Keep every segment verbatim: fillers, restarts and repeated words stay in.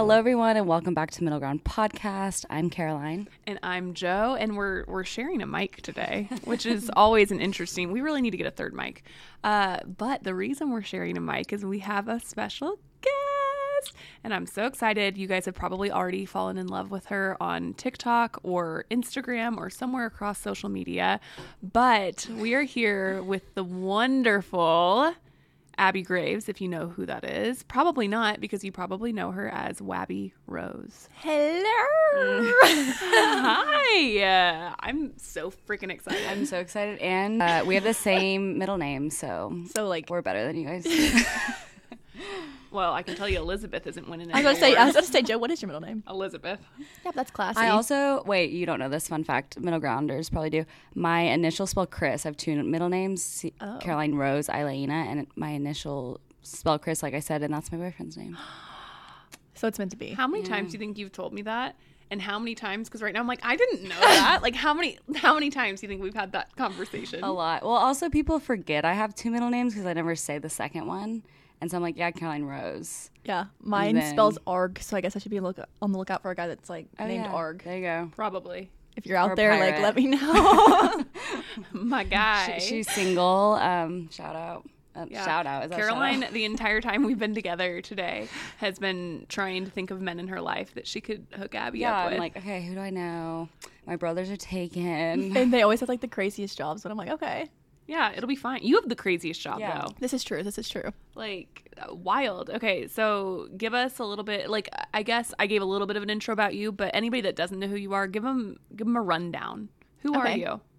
Hello, everyone, and welcome back to Middle Ground Podcast. I'm Caroline. And I'm Joe, and we're we're sharing a mic today, which is always an interesting. We really need to get a third mic. Uh, but the reason we're sharing a mic is we have a special guest, and I'm so excited. You guys have probably already fallen in love with her on TikTok or Instagram or somewhere across social media. But we are here with the wonderful Abby Graves, if you know who that is. Probably not, because you probably know her as Wabby Rose. Hello. Hi. Uh, I'm so freaking excited. I'm so excited, and uh, we have the same middle name, so So like, we're better than you guys. Well, I can tell you Elizabeth isn't winning it. I was going to say, I was going to say, Joe, what is your middle name? Elizabeth. Yep, that's classy. I also, wait, you don't know this fun fact. Middle Grounders probably do. My initial spell Chris. I have two middle names, Oh. Caroline Rose, Eileena, and my initial spell Chris, like I said, and that's my boyfriend's name. So it's meant to be. How many times do you think you've told me that? And how many times? Because right now I'm like, I didn't know that. Like, how many how many times do you think we've had that conversation? A lot. Well, also people forget I have two middle names because I never say the second one. And so I'm like, yeah, Caroline Rose. Yeah, mine then- spells Arg, so I guess I should be look- on the lookout for a guy that's like Oh, named yeah. Arg. There you go. Probably. If you're Or out a there, like, pirate. let me know. My guy. She, she's single. Um, shout out. Uh, Yeah. Shout out. Is that Caroline, shout out? the entire time we've been together today, has been trying to think of men in her life that she could hook Abby Yeah, up with. I'm like, okay, who do I know? My brothers are taken. And they always have like the craziest jobs, but I'm like, okay, yeah, it'll be fine. You have the craziest job, Yeah. though. this is true. This is true. Like, uh, wild. Okay, so give us a little bit, like, I guess I gave a little bit of an intro about you, but anybody that doesn't know who you are, give them, give them a rundown. Who are Okay. you?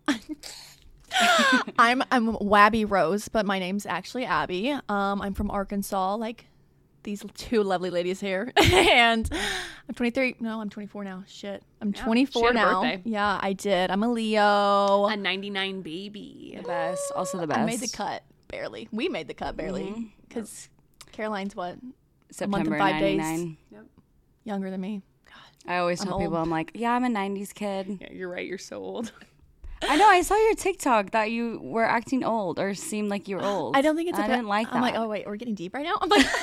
I'm I'm Wabby Rose, but my name's actually Abby. Um, I'm from Arkansas, like these two lovely ladies here, and I'm twenty-three. No, I'm twenty-four now. Shit, I'm Yeah, twenty-four she had a now. birthday. Yeah, I did. I'm a Leo. A ninety-nine baby. The best. Also the best. I made the cut barely. We made the cut barely because Caroline's what September five days. ninety-nine. younger than me. I always I'm tell people, old. I'm like, yeah, I'm a nineties kid. Yeah, you're right. You're so old. I know. I saw your TikTok that you were acting old or seemed like you were old. I don't think it's. I a didn't like that. I'm like, oh wait, we're getting deep right now. I'm like,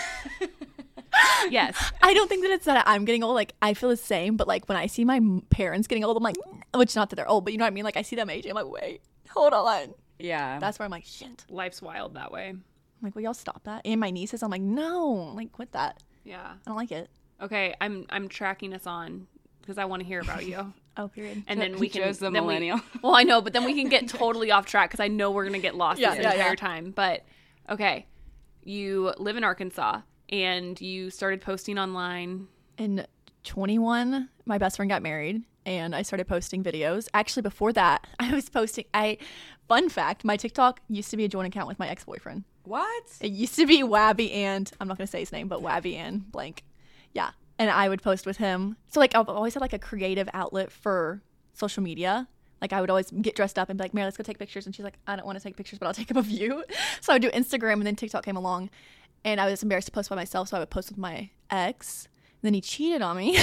Yes. I don't think that it's that I'm getting old. Like I feel the same, but like when I see my m- parents getting old, I'm like, which not that they're old, but you know what I mean. Like I see them aging. I'm like, wait, hold on. Yeah. That's where I'm like, shit. Life's wild that way. I'm like, will y'all stop that? And my nieces, I'm like, no, like quit that. Yeah. I don't like it. Okay, I'm I'm tracking us on because I want to hear about you. Oh, period. And then we can. Joe's the then we- millennial. well, I know, but then we can get totally off track because I know we're gonna get lost Yeah, this yeah, entire yeah. time. But okay, you live in Arkansas and you started posting online. In twenty-one, my best friend got married and I started posting videos. Actually, before that, I was posting. I, fun fact, my TikTok used to be a joint account with my ex-boyfriend. What? It used to be Wabby and I'm not gonna say his name, but Wabby and blank. Yeah, and I would post with him. So like I've always had like a creative outlet for social media. Like I would always get dressed up and be like, Mary, let's go take pictures. And she's like, I don't want to take pictures, but I'll take them of you. So I would do Instagram, and then TikTok came along, and I was embarrassed to post by myself, so I would post with my ex. And then he cheated on me.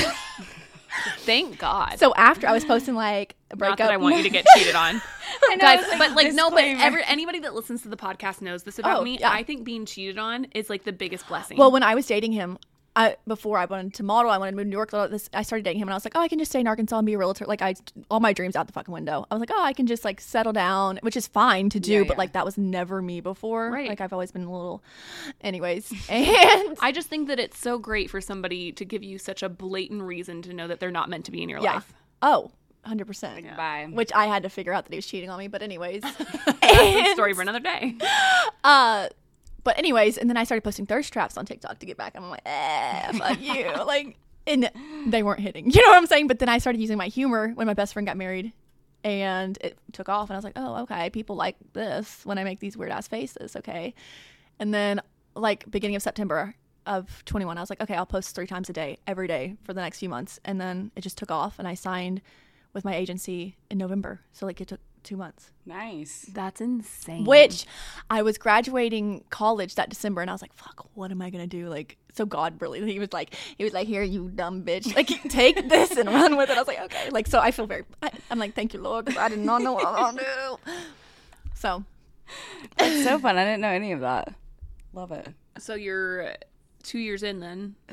Thank God. So after I was posting like a Not breakup. that I want you to get cheated on. I know, Guys, it's like but like no, but disclaimer. every, anybody that listens to the podcast knows this about Oh, me. yeah. I think being cheated on is like the biggest blessing. Well, when I was dating him, I before I wanted to model, I wanted to move to New York. all This, I started dating him, and I was like, oh, I can just stay in Arkansas and be a realtor. Like I, all my dreams out the fucking window. I was like, oh, I can just like settle down, which is fine to do, Yeah, but yeah. like that was never me before. Right. Like I've always been a little, anyways. And I just think that it's so great for somebody to give you such a blatant reason to know that they're not meant to be in your yeah, life. oh, one hundred percent. Bye. Which I had to figure out that he was cheating on me. But anyways, That's a story for another day. uh. But anyways, and then I started posting thirst traps on TikTok to get back. I'm like, eh, fuck you. Like, and they weren't hitting. You know what I'm saying? But then I started using my humor when my best friend got married, and it took off. And I was like, oh, okay, people like this when I make these weird ass faces. Okay. And then, like, beginning of September of twenty-one, I was like, okay, I'll post three times a day, every day for the next few months. And then it just took off, and I signed with my agency in November. So, like, it took two months. Nice. That's insane. Which I was graduating college that December, and I was like, fuck, what am I gonna do? Like, so God really, he was like, he was like, here, you dumb bitch, like, take this and run with it. I was like, okay. Like, so I feel very, I, I'm like, thank you, Lord, because I did not know what I was gonna do. So That's so fun. I didn't know any of that. Love it. So you're two years in then.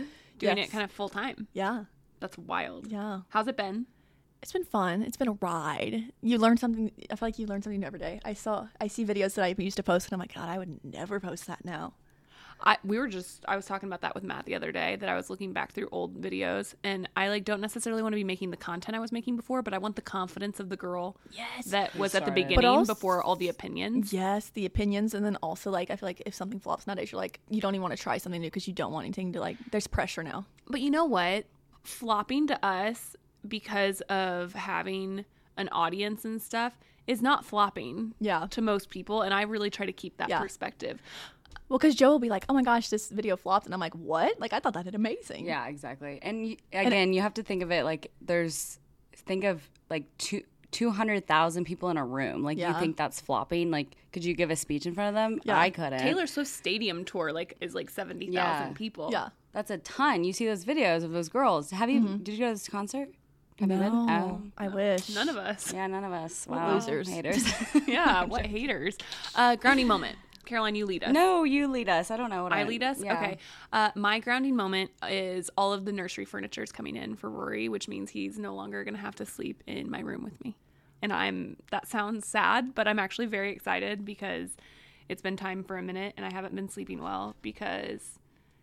doing Yes. it kind of full time. Yeah. That's wild. Yeah. How's it been? It's been fun. It's been a ride. You learn something. I feel like you learn something new every day. I saw, I see videos that I used to post, and I'm like, God, I would never post that now. I we were just I was talking about that with Matt the other day, that I was looking back through old videos, and I like don't necessarily want to be making the content I was making before, but I want the confidence of the girl Yes. that was at the started. beginning But also- before all the opinions. Yes, the opinions, and then also like I feel like if something flops nowadays, you're like you don't even want to try something new because you don't want anything to like. There's pressure now. But you know what? Flopping to us because of having an audience and stuff is not flopping Yeah. to most people, and I really try to keep that Yeah. perspective. Well, because Joe will be like, "Oh my gosh, this video flopped," and I'm like, "What? Like I thought that did amazing." Yeah, exactly. And y- again, you have to think of it like there's think of like two. two hundred thousand people in a room. Like, Yeah. you think that's flopping? Like, could you give a speech in front of them? Yeah. I couldn't. Taylor Swift's stadium tour like is like seventy thousand Yeah. people. Yeah. That's a ton. You see those videos of those girls. Have you, did you go to this concert? Have you been? No, Oh. I wish. None of us. Yeah, none of us. What Wow. losers. Haters. Yeah, what haters. Uh, grounding moment. Caroline, you lead us. No, you lead us. I don't know what I lead us? Yeah. Okay. Uh, my grounding moment is all of the nursery furniture is coming in for Rory, which means he's no longer going to have to sleep in my room with me. And I'm, that sounds sad, but I'm actually very excited because it's been time for a minute and I haven't been sleeping well because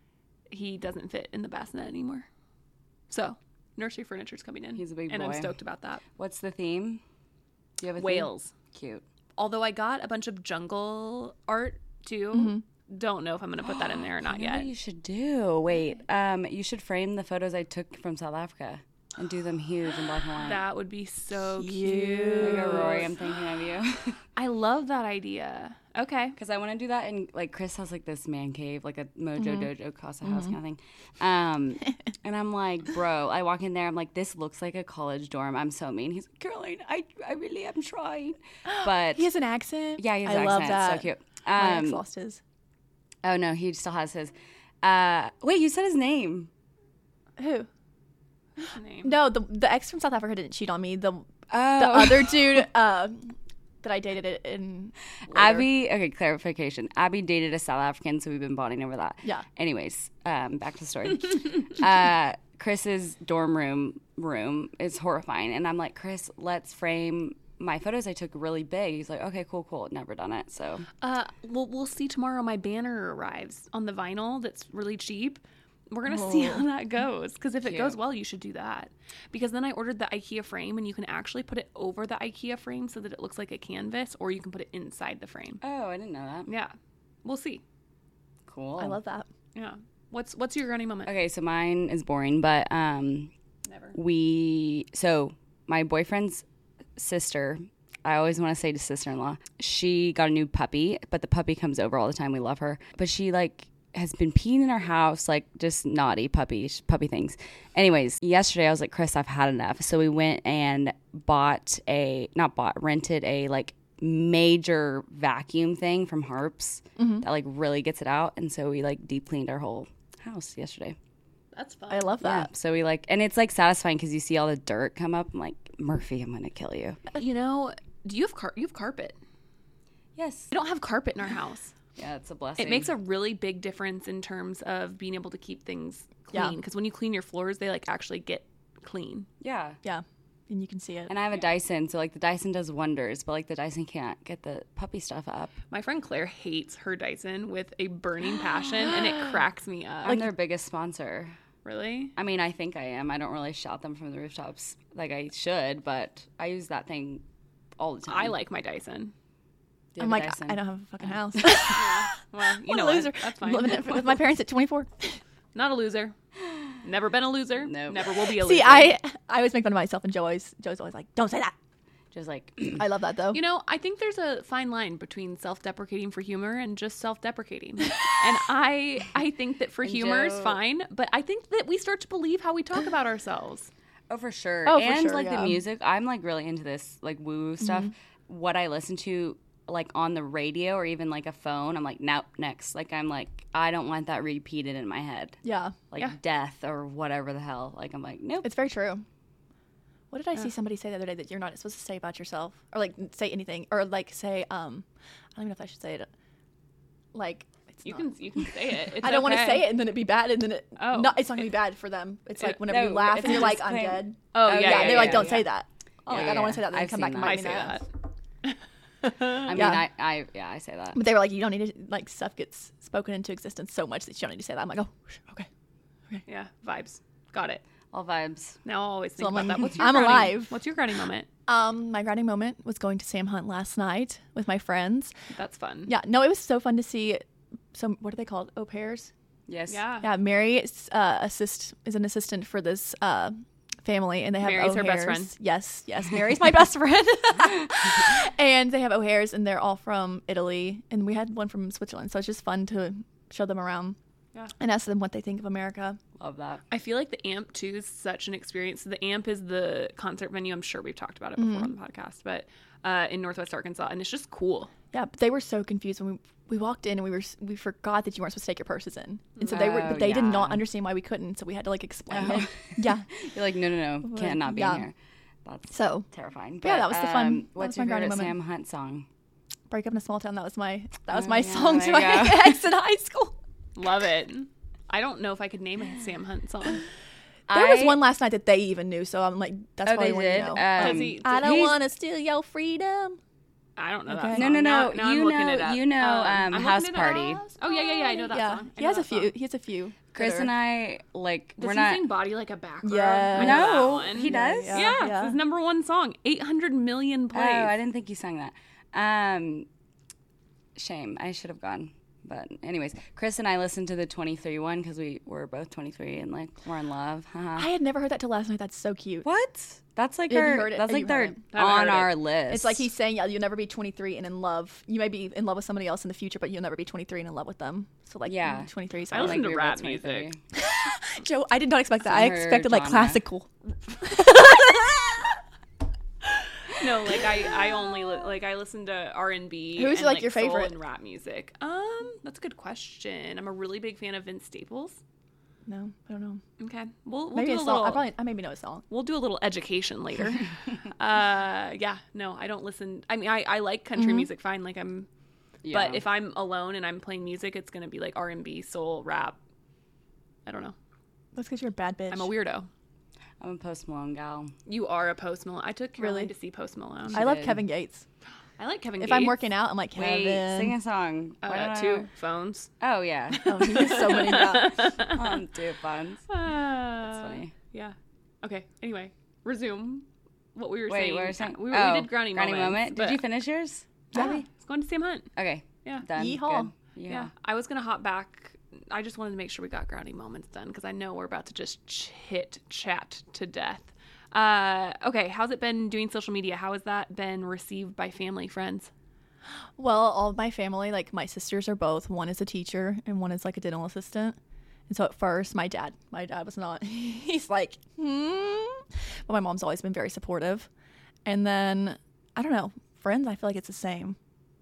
he doesn't fit in the bassinet anymore. So, nursery furniture is coming in. He's a big And I'm boy. stoked about that. What's the theme? Do you have a theme? Whales. Cute. Although I got a bunch of jungle art too. Mm-hmm. Don't know if I'm going to put that in there or not You know yet. what you should do? Wait. Um, you should frame the photos I took from South Africa and do them huge in black and white. That would be so Cute. cute. There you go, Rory. I'm thinking of you. I love that idea. Okay. Because I want to do that, and like Chris has like this man cave, like a Mojo Mm-hmm. Dojo Casa House kind of thing. Um, and I'm like, bro, I walk in there, I'm like, this looks like a college dorm. I'm so mean. He's like, Caroline, I, I really am trying, but He has an accent. yeah, he has I an love accent. that. So cute. My ex Um, lost his. oh no, he still has his. Uh, wait, you said his name. Who? Name. No, the the ex from South Africa didn't cheat on me. The Oh, the other dude uh, that I dated it in later. Abby. Okay, clarification. Abby dated a South African, so we've been bonding over that. Yeah. Anyways, um, back to the story. uh, Chris's dorm room room is horrifying, and I'm like, Chris, let's frame my photos I took really big. He's like, okay, cool, cool. Never done it, so Uh, well, we'll see tomorrow. My banner arrives on the vinyl that's really cheap. We're going to see how that goes. Because if it goes Cute. well, you should do that. Because then I ordered the IKEA frame, and you can actually put it over the IKEA frame so that it looks like a canvas, or you can put it inside the frame. oh, I didn't know that. Yeah. We'll see. Cool. I love that. Yeah. What's what's your grounding moment? Okay, so mine is boring, but um, Never. we so my boyfriend's sister, I always want to say to sister-in-law, she got a new puppy, but the puppy comes over all the time. We love her, but she like has been peeing in our house, like just naughty puppy puppy things. Anyways, yesterday I was like, Chris, I've had enough. So we went and bought a not bought rented a like major vacuum thing from Harps that like really gets it out, and so we like deep cleaned our whole house yesterday. That's fun. I love Yeah. that. So we like, and it's like satisfying because you see all the dirt come up. I'm like, Murphy, I'm gonna kill you. You know, do you have car- you have carpet? Yes. We don't have carpet in our house. Yeah, it's a blessing. It makes a really big difference in terms of being able to keep things Yeah. clean. Because when you clean your floors, they like actually get clean. yeah. Yeah, and you can see it. And I have a Dyson, so like the Dyson does wonders, but like the Dyson can't get the puppy stuff up. My friend Claire hates her Dyson with a burning passion, and it cracks me up. I'm their biggest sponsor. Really? I mean, I think I am. I don't really shout them from the rooftops like I should, but I use that thing all the time. I like my Dyson. Do you I'm have a like, Dyson? I don't have a fucking house. Well, you What know a loser. what? That's fine. Living it with my parents at twenty-four. Not a loser. Never been a loser. Nope. Never will be a loser. See, I I always make fun of myself, and Joe always Joe's always like, "Don't say that." Just like, I love that though. You know, I think there's a fine line between self-deprecating for humor and just self-deprecating. and I I think that for And humor is Joe- fine, but I think that we start to believe how we talk about ourselves. oh, for sure. Oh, for and sure, like yeah. the music, I'm like really into this like woo woo stuff. What I listen to like on the radio or even like a phone, I'm like, nope, next. Like I'm like, I don't want that repeated in my head. Yeah, Like Yeah. death or whatever the hell. Like I'm like, nope. it's very true. What did I see somebody say the other day that you're not supposed to say about yourself, or like say anything, or like say um, I don't even know if I should say it. Like You can you can say it. It's I don't want to okay. say it and then it'd be bad and then it. Oh. No, it's not gonna be bad for them. It's like It- whenever you no, laugh it's and you're a like, I'm disclaimer. dead. Oh Oh, yeah, Yeah, yeah, they're like, yeah, don't yeah. say that. Oh, like, Yeah, I don't want yeah. to say that. Then I've come seen back and that. bite I me say in the ass. that. I mean, Yeah. I, I, yeah, I say that. But they were like, you don't need to like stuff gets spoken into existence so much that you don't need to say that. I'm like, oh, okay. Yeah, vibes. Got it. All vibes. Now I'll always think I'm about like, that. What's your I'm grounding- alive. What's your grounding moment? Um, my grounding moment was going to Sam Hunt last night with my friends. That's fun. Yeah, no, it was so fun to see. Some what are they called? Au pairs. Yes. Yeah. Yeah, Mary is, uh, assist is an assistant for this uh, family, and they have Mary's her best O'Hares. friend. Yes, yes, Mary's my best friend. And they have O'Hares, and they're all from Italy, and we had one from Switzerland. So it's just fun to show them around Yeah. and ask them what they think of America. Love that. I feel like the AMP too is such an experience. The AMP is the concert venue. I'm sure we've talked about it before Mm-hmm. on the podcast, but uh, in Northwest Arkansas, and it's just cool. Yeah, but they were so confused when we we walked in and we were we forgot that you weren't supposed to take your purses in, and so they were, Oh, but they did yeah. not understand why we couldn't. So we had to like explain Oh. it. Yeah, You're like, no, no, no, cannot be Yeah. in here. That's so terrifying. Yeah, that was the fun- um, that What's was your my grounding favorite moment. Sam Hunt song? break up in a small town. That was my that was Oh, my yeah, song to there my you go. ex in high school. Love it. I don't know if I could name a Sam Hunt song. There was I- one last night that they even knew, so I'm like, that's Oh, probably they one did? you know. Um, Does he- I don't he's- want to steal your freedom. I don't know Okay. that No, song. no, Now- no. now I'm You looking know- it up. you know, um, I'm looking House it up. Party. Oh yeah, yeah, yeah. I know that yeah, song. I he know has a that few. song. He has a few. Chris that and are- I, like, Does we're he not. sing "Body Like a Back Road"? Yeah. I know that No, one. he does? Yeah, Yeah, yeah. it's his number one song. eight hundred million plays. Oh, I didn't think you sang that. Um, shame. I should have gone. But anyways, Chris and I listened to the twenty-three one because we were both twenty-three and like we're in love. Haha. I had never heard that till last night. That's so cute. What? That's like Have you our. heard it? That's Have like you they're heard it? I haven't on heard it. our list. It's like he's saying, yeah, you'll never be twenty-three and in love. You may be in love with somebody else in the future, but you'll never be twenty-three and in love with them. So like, Yeah. twenty-three. So I I'm listen like, to we were rap both twenty-three. music. Joe, I did not expect that. I Her expected like genre. classical. No, like I, I only li- like I listen to R and B. Who's, and, like, your soul favorite? and rap music? Um, that's a good question. I'm a really big fan of Vince Staples. No, I don't know. Okay, we'll we'll Maybe do a a song. little. I probably I maybe know a song. We'll do a little education later. uh, yeah, no, I don't listen. I mean, I, I like country Mm-hmm. music fine. Like I'm, Yeah. but if I'm alone and I'm playing music, it's gonna be like R and B, soul, rap. I don't know. That's because you're a bad bitch. I'm a weirdo. I'm a Post Malone gal. You are a Post Malone. I took Caroline Really? to see Post Malone. I love did. Kevin Gates. I like Kevin If Gates. I'm working out, I'm like Kevin. Wait, sing a song. Why uh, don't I two know? phones. Oh yeah. Oh, he has so many. Yeah. um, two phones. That's funny. Yeah. Okay. Anyway, resume what we were Wait, saying. what were we saying? We, oh, we did grounding, grounding moments, moment. Did but- you finish yours? Yeah. Abby? It's going to Sam Hunt. Okay. Yeah. Done. Yeehaw. Good. Yeah. Yeah. I was gonna hop back. I just wanted to make sure we got grounding moments done because I know we're about to just chit chat to death. Uh, okay, how's it been doing social media? How has that been received by family, friends? Well, all of my family, like my sisters are both. One is a teacher and one is like a dental assistant. And so at first, my dad, my dad was not. He's like, hmm. But my mom's always been very supportive. And then I don't know, friends. I feel like it's the same.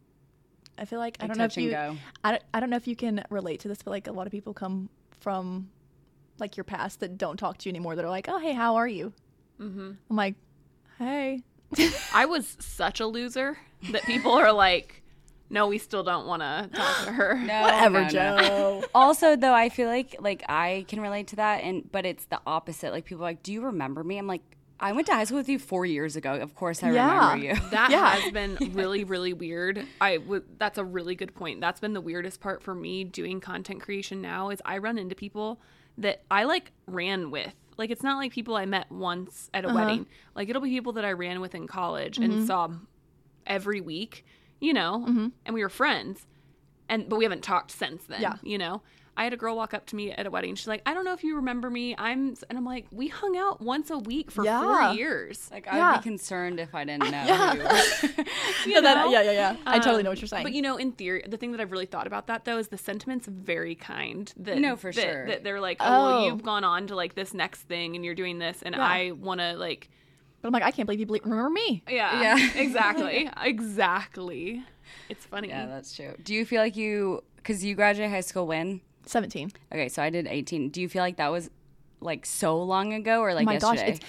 I feel like I Like don't know if touch and you. go. I don't, I don't know if you can relate to this, but like a lot of people come from like your past that don't talk to you anymore. That are like, oh hey, how are you? Mm-hmm. I'm like, hey. I was such a loser that people are like, no, we still don't want to talk to her. No, Whatever, no, no. Joe. Also, though, I feel like like I can relate to that, and but it's the opposite. Like people are like, do you remember me? I'm like, I went to high school with you four years ago. Of course, I Yeah. remember you. That Yeah. has been really, really weird. I would. That's a really good point. That's been the weirdest part for me doing content creation now is I run into people that I like ran with. Like it's not like people I met once at a Uh-huh. wedding. Like it'll be people that I ran with in college Mm-hmm. and saw every week, you know, and we were friends. And but we haven't talked since then. Yeah. You know. I had a girl walk up to me at a wedding. She's like, I don't know if you remember me. I'm and I'm like, we hung out once a week for Yeah. four years. Like I Yeah. would be concerned if I didn't know. Yeah. who you were. You Yeah, that- know? yeah, yeah, yeah. I totally know Um, what you're saying. But you know, in theory, the thing that I've really thought about that though is the sentiment's very kind. That, No, for that- sure. That they're like, oh, well, Oh. you've gone on to like this next thing, and you're doing this, and Yeah. I want to like, But I'm like, I can't believe you believe, remember me. yeah, Yeah. exactly, exactly. It's funny. Yeah, that's true. Do you feel like you, because you graduated high school when? seventeen. Okay, so I did eighteen. Do you feel like that was like so long ago or like Oh my gosh, yesterday? it's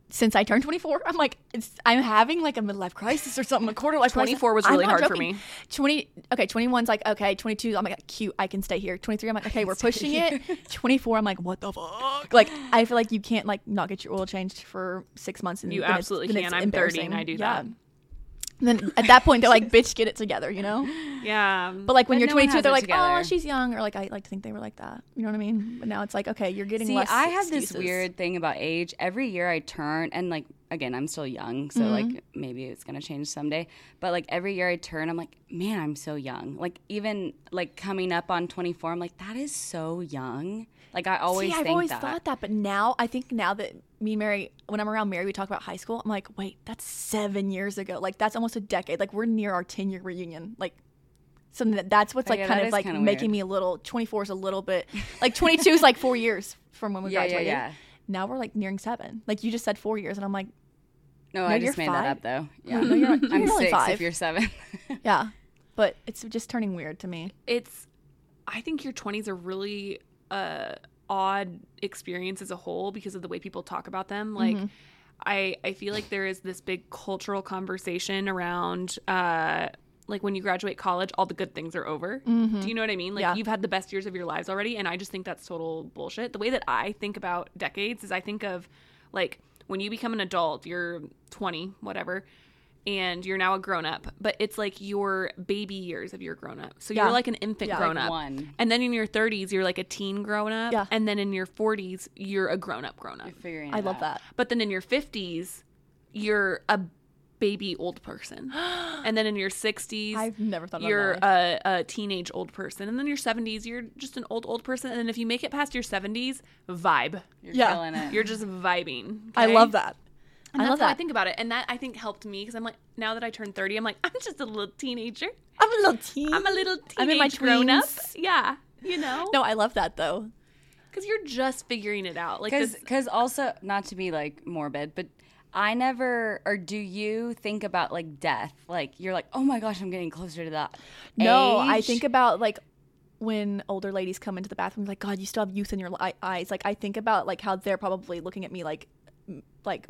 since I turned twenty-four, I'm like, it's, I'm having like a midlife crisis or something, a quarter life crisis. twenty-four was I'm really not hard for joking. me. twenty, okay, twenty-one's like, okay, twenty-two, I'm like, cute, I can stay here. twenty-three, I'm like, okay, we're pushing it. twenty-four, I'm like, what the fuck? Like, I feel like you can't like not get your oil changed for six months. And You then absolutely it's, then can. it's I'm thirty embarrassing. and I do yeah. that. And then at that point, they're like, bitch, get it together, you know? Yeah. But like when But you're no one twenty-two, has they're it like, together. oh, she's young. Or like, I like to think they were like that. You know what I mean? But now it's like, okay, you're getting See, less I have this excuses. weird thing about age. Every year I turn, and like, again, I'm still young, so Mm-hmm. like maybe it's gonna change someday. But like every year I turn, I'm like, man, I'm so young. Like even like coming up on twenty-four, I'm like, that is so young. Like I always See, think I've always that. thought that, but now I think now that me and Mary, when I'm around Mary, we talk about high school. I'm like, wait, that's seven years ago. Like that's almost a decade. Like we're near our ten year reunion. Like, so that, that's what's Oh, like yeah, kind that of is like kinda making weird. me a little. twenty-four is a little bit like twenty-two is like four years from when we Yeah, yeah, graduated. yeah. Now we're like nearing seven. Like you just said four years, and I'm like, No, No, I you're just made five? that up though. Yeah, no, you're, you're I'm only six five. if you're seven. Yeah, but it's just turning weird to me. it's I think your twenties are really uh odd experience as a whole because of the way people talk about them. Like Mm-hmm. I I feel like there is this big cultural conversation around uh like when you graduate college, all the good things are over. Do you know what I mean? Like Yeah. you've had the best years of your lives already, and I just think that's total bullshit. The way that I think about decades is I think of like when you become an adult, you're twenty, whatever, and you're now a grown up, but it's like your baby years of your grown up. So Yeah. you're like an infant Yeah. grown Like up. one. And then in your thirties, you're like a teen grown up. Yeah. And then in your forties, you're a grown up grown up. You're figuring. I it love out. that. But then in your fifties, you're a baby old person. And then in your sixties, I've never thought about you're it that a, a teenage old person. And then your seventies, you're just an old old person. And then if you make it past your seventies, vibe. You're Yeah. killing it. You're just vibing. I okay? love that. And I that's love how I that. think about it. And that I think helped me because I'm like, now that I turned thirty, I'm like, I'm just a little teenager. I'm a little teen. I'm a little teenage I'm in my grown up. tweens. Yeah. You know? No, I love that though. Because you're just figuring it out. Like Because this. because also not to be like morbid, but I never or do you think about like death? Like you're like, oh my gosh, I'm getting closer to that. No, I age? think about like when older ladies come into the bathroom, like, God, you still have youth in your li- eyes. Like, I think about like how they're probably looking at me like, m- like,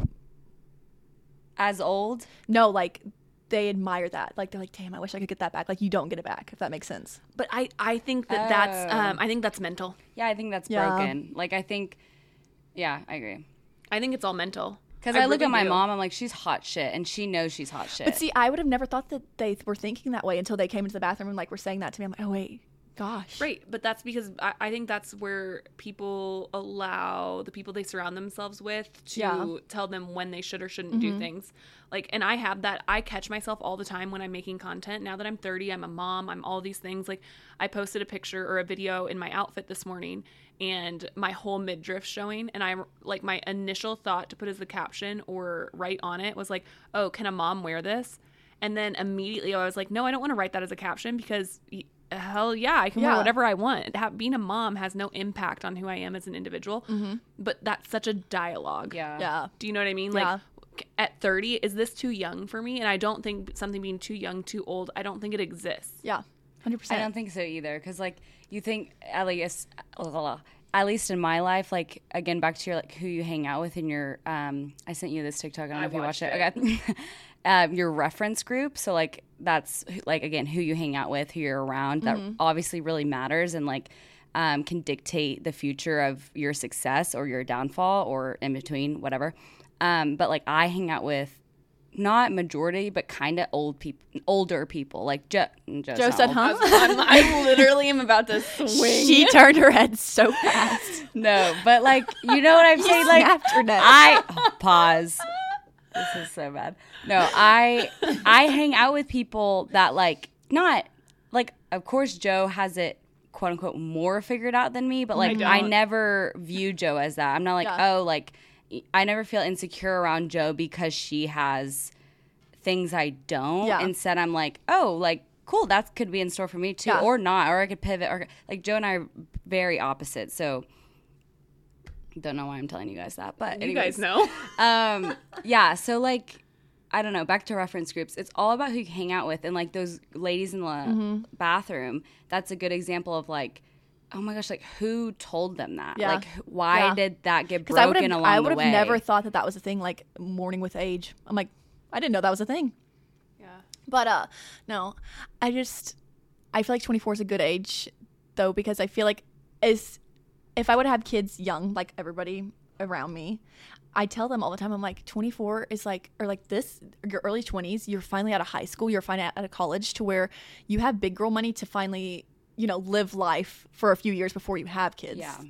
as old. no, like they admire that. Like, they're like, damn, I wish I could get that back. Like, you don't get it back, if that makes sense. But I, I think that that's Oh. um, I think that's mental. Yeah, I think that's Yeah. broken. Like I think, yeah, I agree. I think it's all mental. Because I, look really at my do. mom, I'm like, she's hot shit, and she knows she's hot shit. But see, I would have never thought that they were thinking that way until they came into the bathroom and like were saying that to me. I'm like, oh, wait, gosh. Right, but that's because I, I think that's where people allow the people they surround themselves with to Yeah. Mm-hmm. tell them when they should or shouldn't do things. Like, and I have that. I catch myself all the time when I'm making content. Now that I'm thirty, I'm a mom, I'm all these things. Like, I posted a picture or a video in my outfit this morning, and my whole midriff showing, and I like my initial thought to put as the caption or write on it was like, "Oh, can a mom wear this?" And then immediately I was like, "No, I don't want to write that as a caption because." Y- Hell yeah, I can wear Yeah. whatever I want. Ha- being a mom has no impact on who I am as an individual, but that's such a dialogue. yeah, Yeah. Do you know what I mean? Yeah. Like at thirty, is this too young for me? And I don't think something being too young, too old, I don't think it exists. Yeah. one hundred I percent. don't think so either. Because like you think at least, at least in my life, like again back to your like who you hang out with in your. Um, I sent you this TikTok. I don't know I if you watched watched it. Okay. um, your reference group. So like that's like again who you hang out with, who you're around. That obviously really matters and like um, can dictate the future of your success or your downfall or in between, whatever. Um, but like I hang out with. Not majority, but kind of old people, older people. Like Jo, Joe's Joe not said, old. huh? I'm, I literally am about to swing. She turned her head so fast. No, but like you know what I'm saying. Like snapped her neck. I oh, pause. This is so bad. No, I I hang out with people that like not like. Of course, Joe has it quote unquote more figured out than me, but like I I, don't. never view Joe as that. I'm not like Yeah. oh like I never feel insecure around Joe because she has things I don't. Yeah. Instead, I'm like oh like. Cool, that could be in store for me too, Yeah. or not, or I could pivot, or like Joe and I are very opposite. So, don't know why I'm telling you guys that, but You anyways. guys know. um yeah, so like I don't know, back to reference groups, it's all about who you hang out with, and like those ladies in the Mm-hmm. bathroom, that's a good example of like oh my gosh, like who told them that? Yeah. Like why Yeah. did that get Because I would broken have, along I the would have way? never thought that that was a thing. Like mourning with age. I'm like, I didn't know that was a thing. Yeah. But uh, no, I just, I feel like twenty-four is a good age, though, because I feel like as if I would have kids young, like everybody around me, I tell them all the time, I'm like, twenty-four is like, or like this, your early twenties, you're finally out of high school, you're finally out of college, to where you have big girl money to finally, you know, live life for a few years before you have kids. Yeah.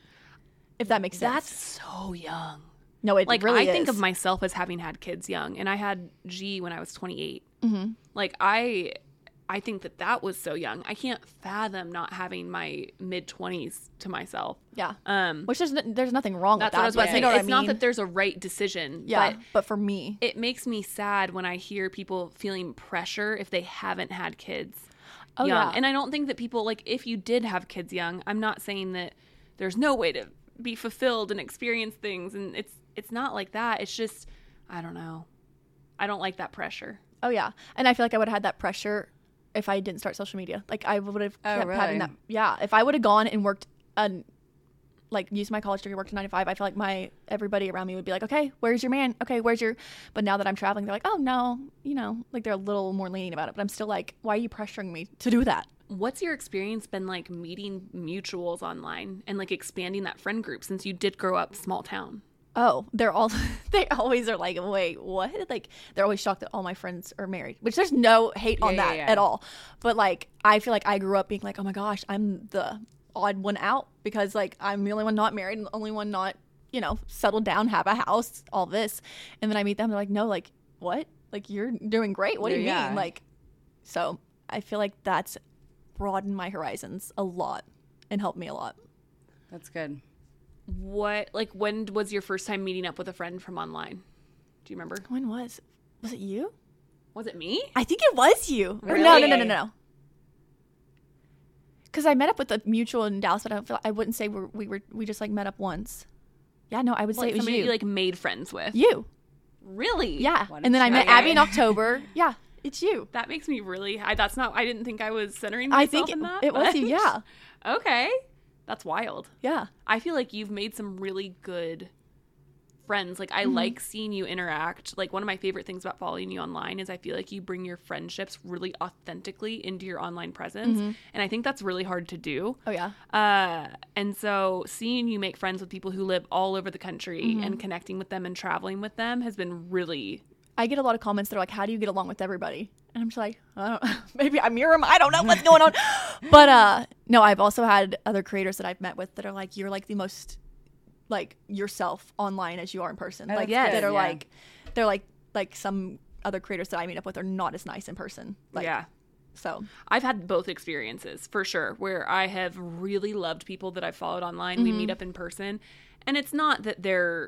If that makes That's sense. so young. No, it Like really I think is. of myself as having had kids young, and I had G when I was twenty-eight. Mm-hmm. Like I, I think that that was so young. I can't fathom not having my mid twenties to myself. Yeah. Um, Which there's, n- there's nothing wrong that's with that. what I was about to but say. you know what It's I not mean? that there's a right decision. Yeah, But but for me. it makes me sad when I hear people feeling pressure if they haven't had kids Oh, young. yeah. And I don't think that people, like, if you did have kids young, I'm not saying that there's no way to be fulfilled and experience things. And it's it's not like that. It's just, I don't know. I don't like that pressure. Oh yeah, and I feel like I would have had that pressure if I didn't start social media. Like I would have Oh, kept having really? that. Yeah, if I would have gone and worked, and like used my college degree, worked a nine to five, I feel like my everybody around me would be like, okay, where's your man? Okay, where's your? But now that I'm traveling, they're like, oh no, you know, like they're a little more lenient about it. But I'm still like, why are you pressuring me to do that? What's your experience been like meeting mutuals online and like expanding that friend group since you did grow up small town? Oh, they're all they always are like, wait, what? Like they're always shocked that all my friends are married, which there's no hate on Yeah, that yeah, yeah. at all. But like I feel like I grew up being like, oh my gosh, I'm the odd one out because like I'm the only one not married and the only one not, you know, settled down, have a house, all this. And then I meet them, they're like, no, like what? Like you're doing great. What do you Yeah. mean? Like, so I feel like that's broadened my horizons a lot and helped me a lot. That's good. What, like, when was your first time meeting up with a friend from online? Do you remember? When was was it you? Was it me? I think it was you. Or no, no, no, no, Really? no. Because I met up with a mutual in Dallas, but I don't feel I wouldn't say we're, we were we just like met up once. Yeah, no, I would say Like it was somebody you. you like made friends with? you, Really? yeah. What a And then I met shocker. Abby in October. Yeah, it's you. That makes me really. I, that's not. I didn't think I was centering I myself think in it, that. it was but- you. Yeah, Okay, that's wild. yeah. I feel like you've made some really good friends. Like I Mm-hmm. like seeing you interact. Like one of my favorite things about following you online is I feel like you bring your friendships really authentically into your online presence, Mm-hmm. and I think that's really hard to do. Oh yeah. Uh, and so seeing you make friends with people who live all over the country Mm-hmm. and connecting with them and traveling with them has been really. I get a lot of comments that are like, "How do you get along with everybody?" And I'm just like, I don't. Maybe I mirror 'em. I don't know what's going on. But uh, no, I've also had other creators that I've met with that are like, "You're like the most like yourself online as you are in person." Oh, like that's that good, are yeah. like, they're like like some other creators that I meet up with are not as nice in person. Like, yeah. So I've had both experiences for sure, where I have really loved people that I've followed online. We Mm-hmm. meet up in person, and it's not that they're.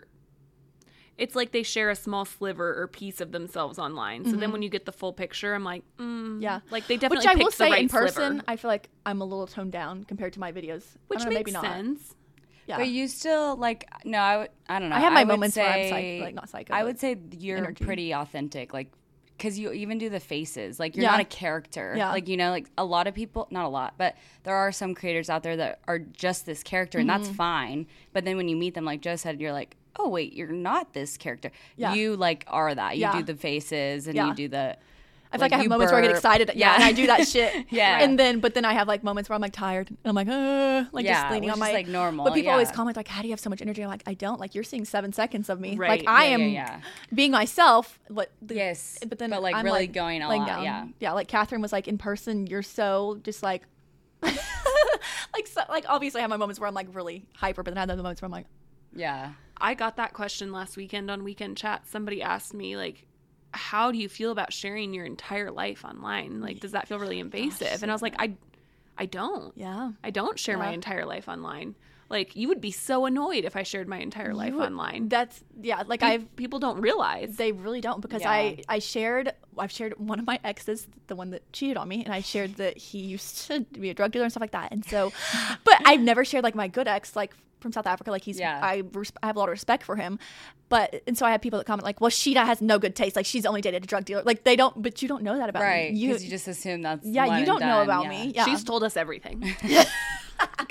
It's like they share a small sliver or piece of themselves online. So then when you get the full picture, I'm like, mm, Mm-hmm. yeah. like they definitely Which I picked will the say right in person, sliver, I feel like I'm a little toned down compared to my videos. I which don't know, makes maybe not. sense. Yeah. But you still like no, I would I don't know. I have my would moments where I'm say, psych- like, not psycho, I but would say you're energy. pretty authentic, like because you even do the faces. Like you're Yeah. not a character. Yeah. Like you know, like a lot of people, not a lot, but there are some creators out there that are just this character, and Mm-hmm. that's fine. But then when you meet them, like Joe said, you're like, oh wait, you're not this character. Yeah. You like are that. You Yeah. do the faces and Yeah. you do the. I feel like, I have you moments where I get burp. excited, yeah, and I do that shit, Yeah. And then, but then I have like moments where I'm like tired, and I'm like, uh, like Yeah, just leaning which on is, my like, normal, But people always yeah. comment like, "How do you have so much energy?" I'm like, I don't. Like you're seeing seven seconds of me, Right. like I Yeah, am yeah, yeah. being myself. What? The, Yes, but then but, like, I'm, really like, going all laying out, down. yeah. yeah. Like Catherine was like in person, you're so just like, like so, like obviously I have my moments where I'm like really hyper, but then I have the moments where I'm like, Yeah. I got that question last weekend on Weekend Chat. Somebody asked me, like, how do you feel about sharing your entire life online? Like, does that feel really invasive? And I was like, I, I don't. yeah. I don't share my Yeah. entire life online. Like, you would be so annoyed if I shared my entire life You- online. That's yeah. Like Pe- I've people don't realize. They really don't because Yeah. I I shared I've shared one of my exes, the one that cheated on me, and I shared that he used to be a drug dealer and stuff like that. And so, but I've never shared like my good ex, like from South Africa. Like he's Yeah. I res- I have a lot of respect for him, but and so I have people that comment like, well, Sheeta has no good taste. Like she's only dated a drug dealer. Like they don't, but you don't know that about Right. me. Because you, just assume that's yeah, one you and don't know done, about yeah. me. Yeah, She's told us everything. okay.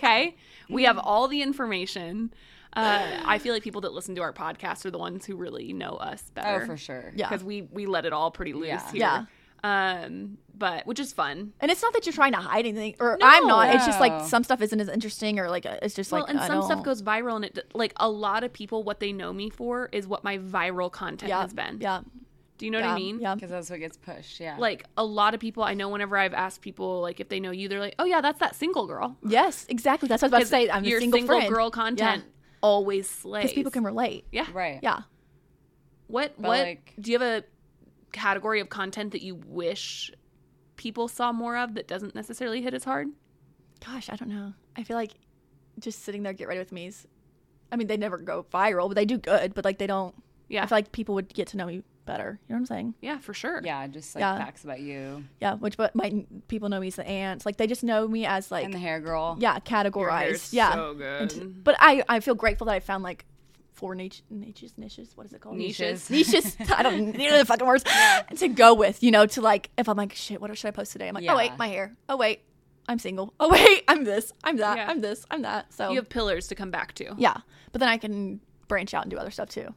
Okay? We have all the information. Uh, I feel like people that listen to our podcast are the ones who really know us better. Oh, for sure. Yeah. Because we, we let it all pretty loose Yeah. here. Yeah. Um, but which is fun. And it's not that you're trying to hide anything, or No. I'm not. It's just like No. some stuff isn't as interesting, or like uh, it's just Well, like and I some don't- stuff goes viral, and it like a lot of people, what they know me for is what my viral content Yeah, has been. yeah, Do you know what yeah, I mean? Yeah, Because that's what gets pushed. Yeah. Like a lot of people I know, whenever I've asked people like if they know you, they're like, "Oh yeah, that's that single girl." yes, exactly. That's what I was about to say. I'm your a single, single friend. girl content always slays. because people can relate. Yeah. right. Yeah. What But, what like- do you have a category of content that you wish people saw more of that doesn't necessarily hit as hard? Gosh, I don't know. I feel like just sitting there, get ready with me's. I mean, they never go viral, but they do good. But like, they don't. Yeah. I feel like people would get to know me better. You know what I'm saying? Yeah, for sure. Yeah, just like Yeah. facts about you. Yeah. Which, but my people know me as the aunt. Like, they just know me as like, And the hair girl. yeah, Your categorized. hair's yeah. so good. And- but I, I feel grateful that I found like four niche, niches, niches. What is it called? Niches. Niches. I don't know the fucking words to go with. You know, to like if I'm like shit, what should I post today? I'm like, Yeah. oh wait, my hair. Oh wait, I'm single. Oh wait, I'm this. I'm that. Yeah. I'm this. I'm that. So You have pillars to come back to. yeah, but then I can branch out and do other stuff too.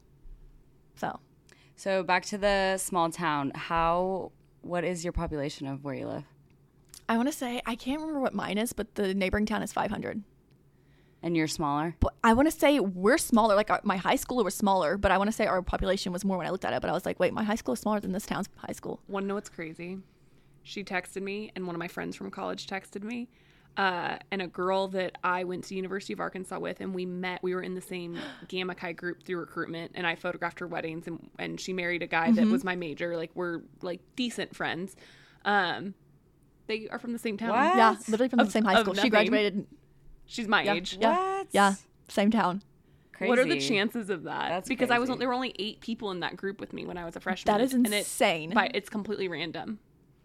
So So back to the small town. How? What is your population of where you live? I want to say I can't remember what mine is, but the neighboring town is five hundred. And you're smaller. But I want to say we're smaller. Like our, my high school was smaller, but I want to say our population was more when I looked at it. But I was like, wait, my high school is smaller than this town's high school. Want to know what's crazy? She texted me, and one of my friends from college texted me, uh, and a girl that I went to University of Arkansas with, and we met. We were in the same Gamma Chi group through recruitment, and I photographed her weddings, and, and she married a guy that was my major. Like, we're like decent friends. Um, they are from the same town. What? Yeah, literally from the Of- same high of school. She nothing. graduated. She's my Yeah. age. Yeah. What? Yeah, same town. Crazy. What are the chances of that? That's because I was crazy. there were only eight people in that group with me when I was a freshman. That is and it- insane. But it's completely random.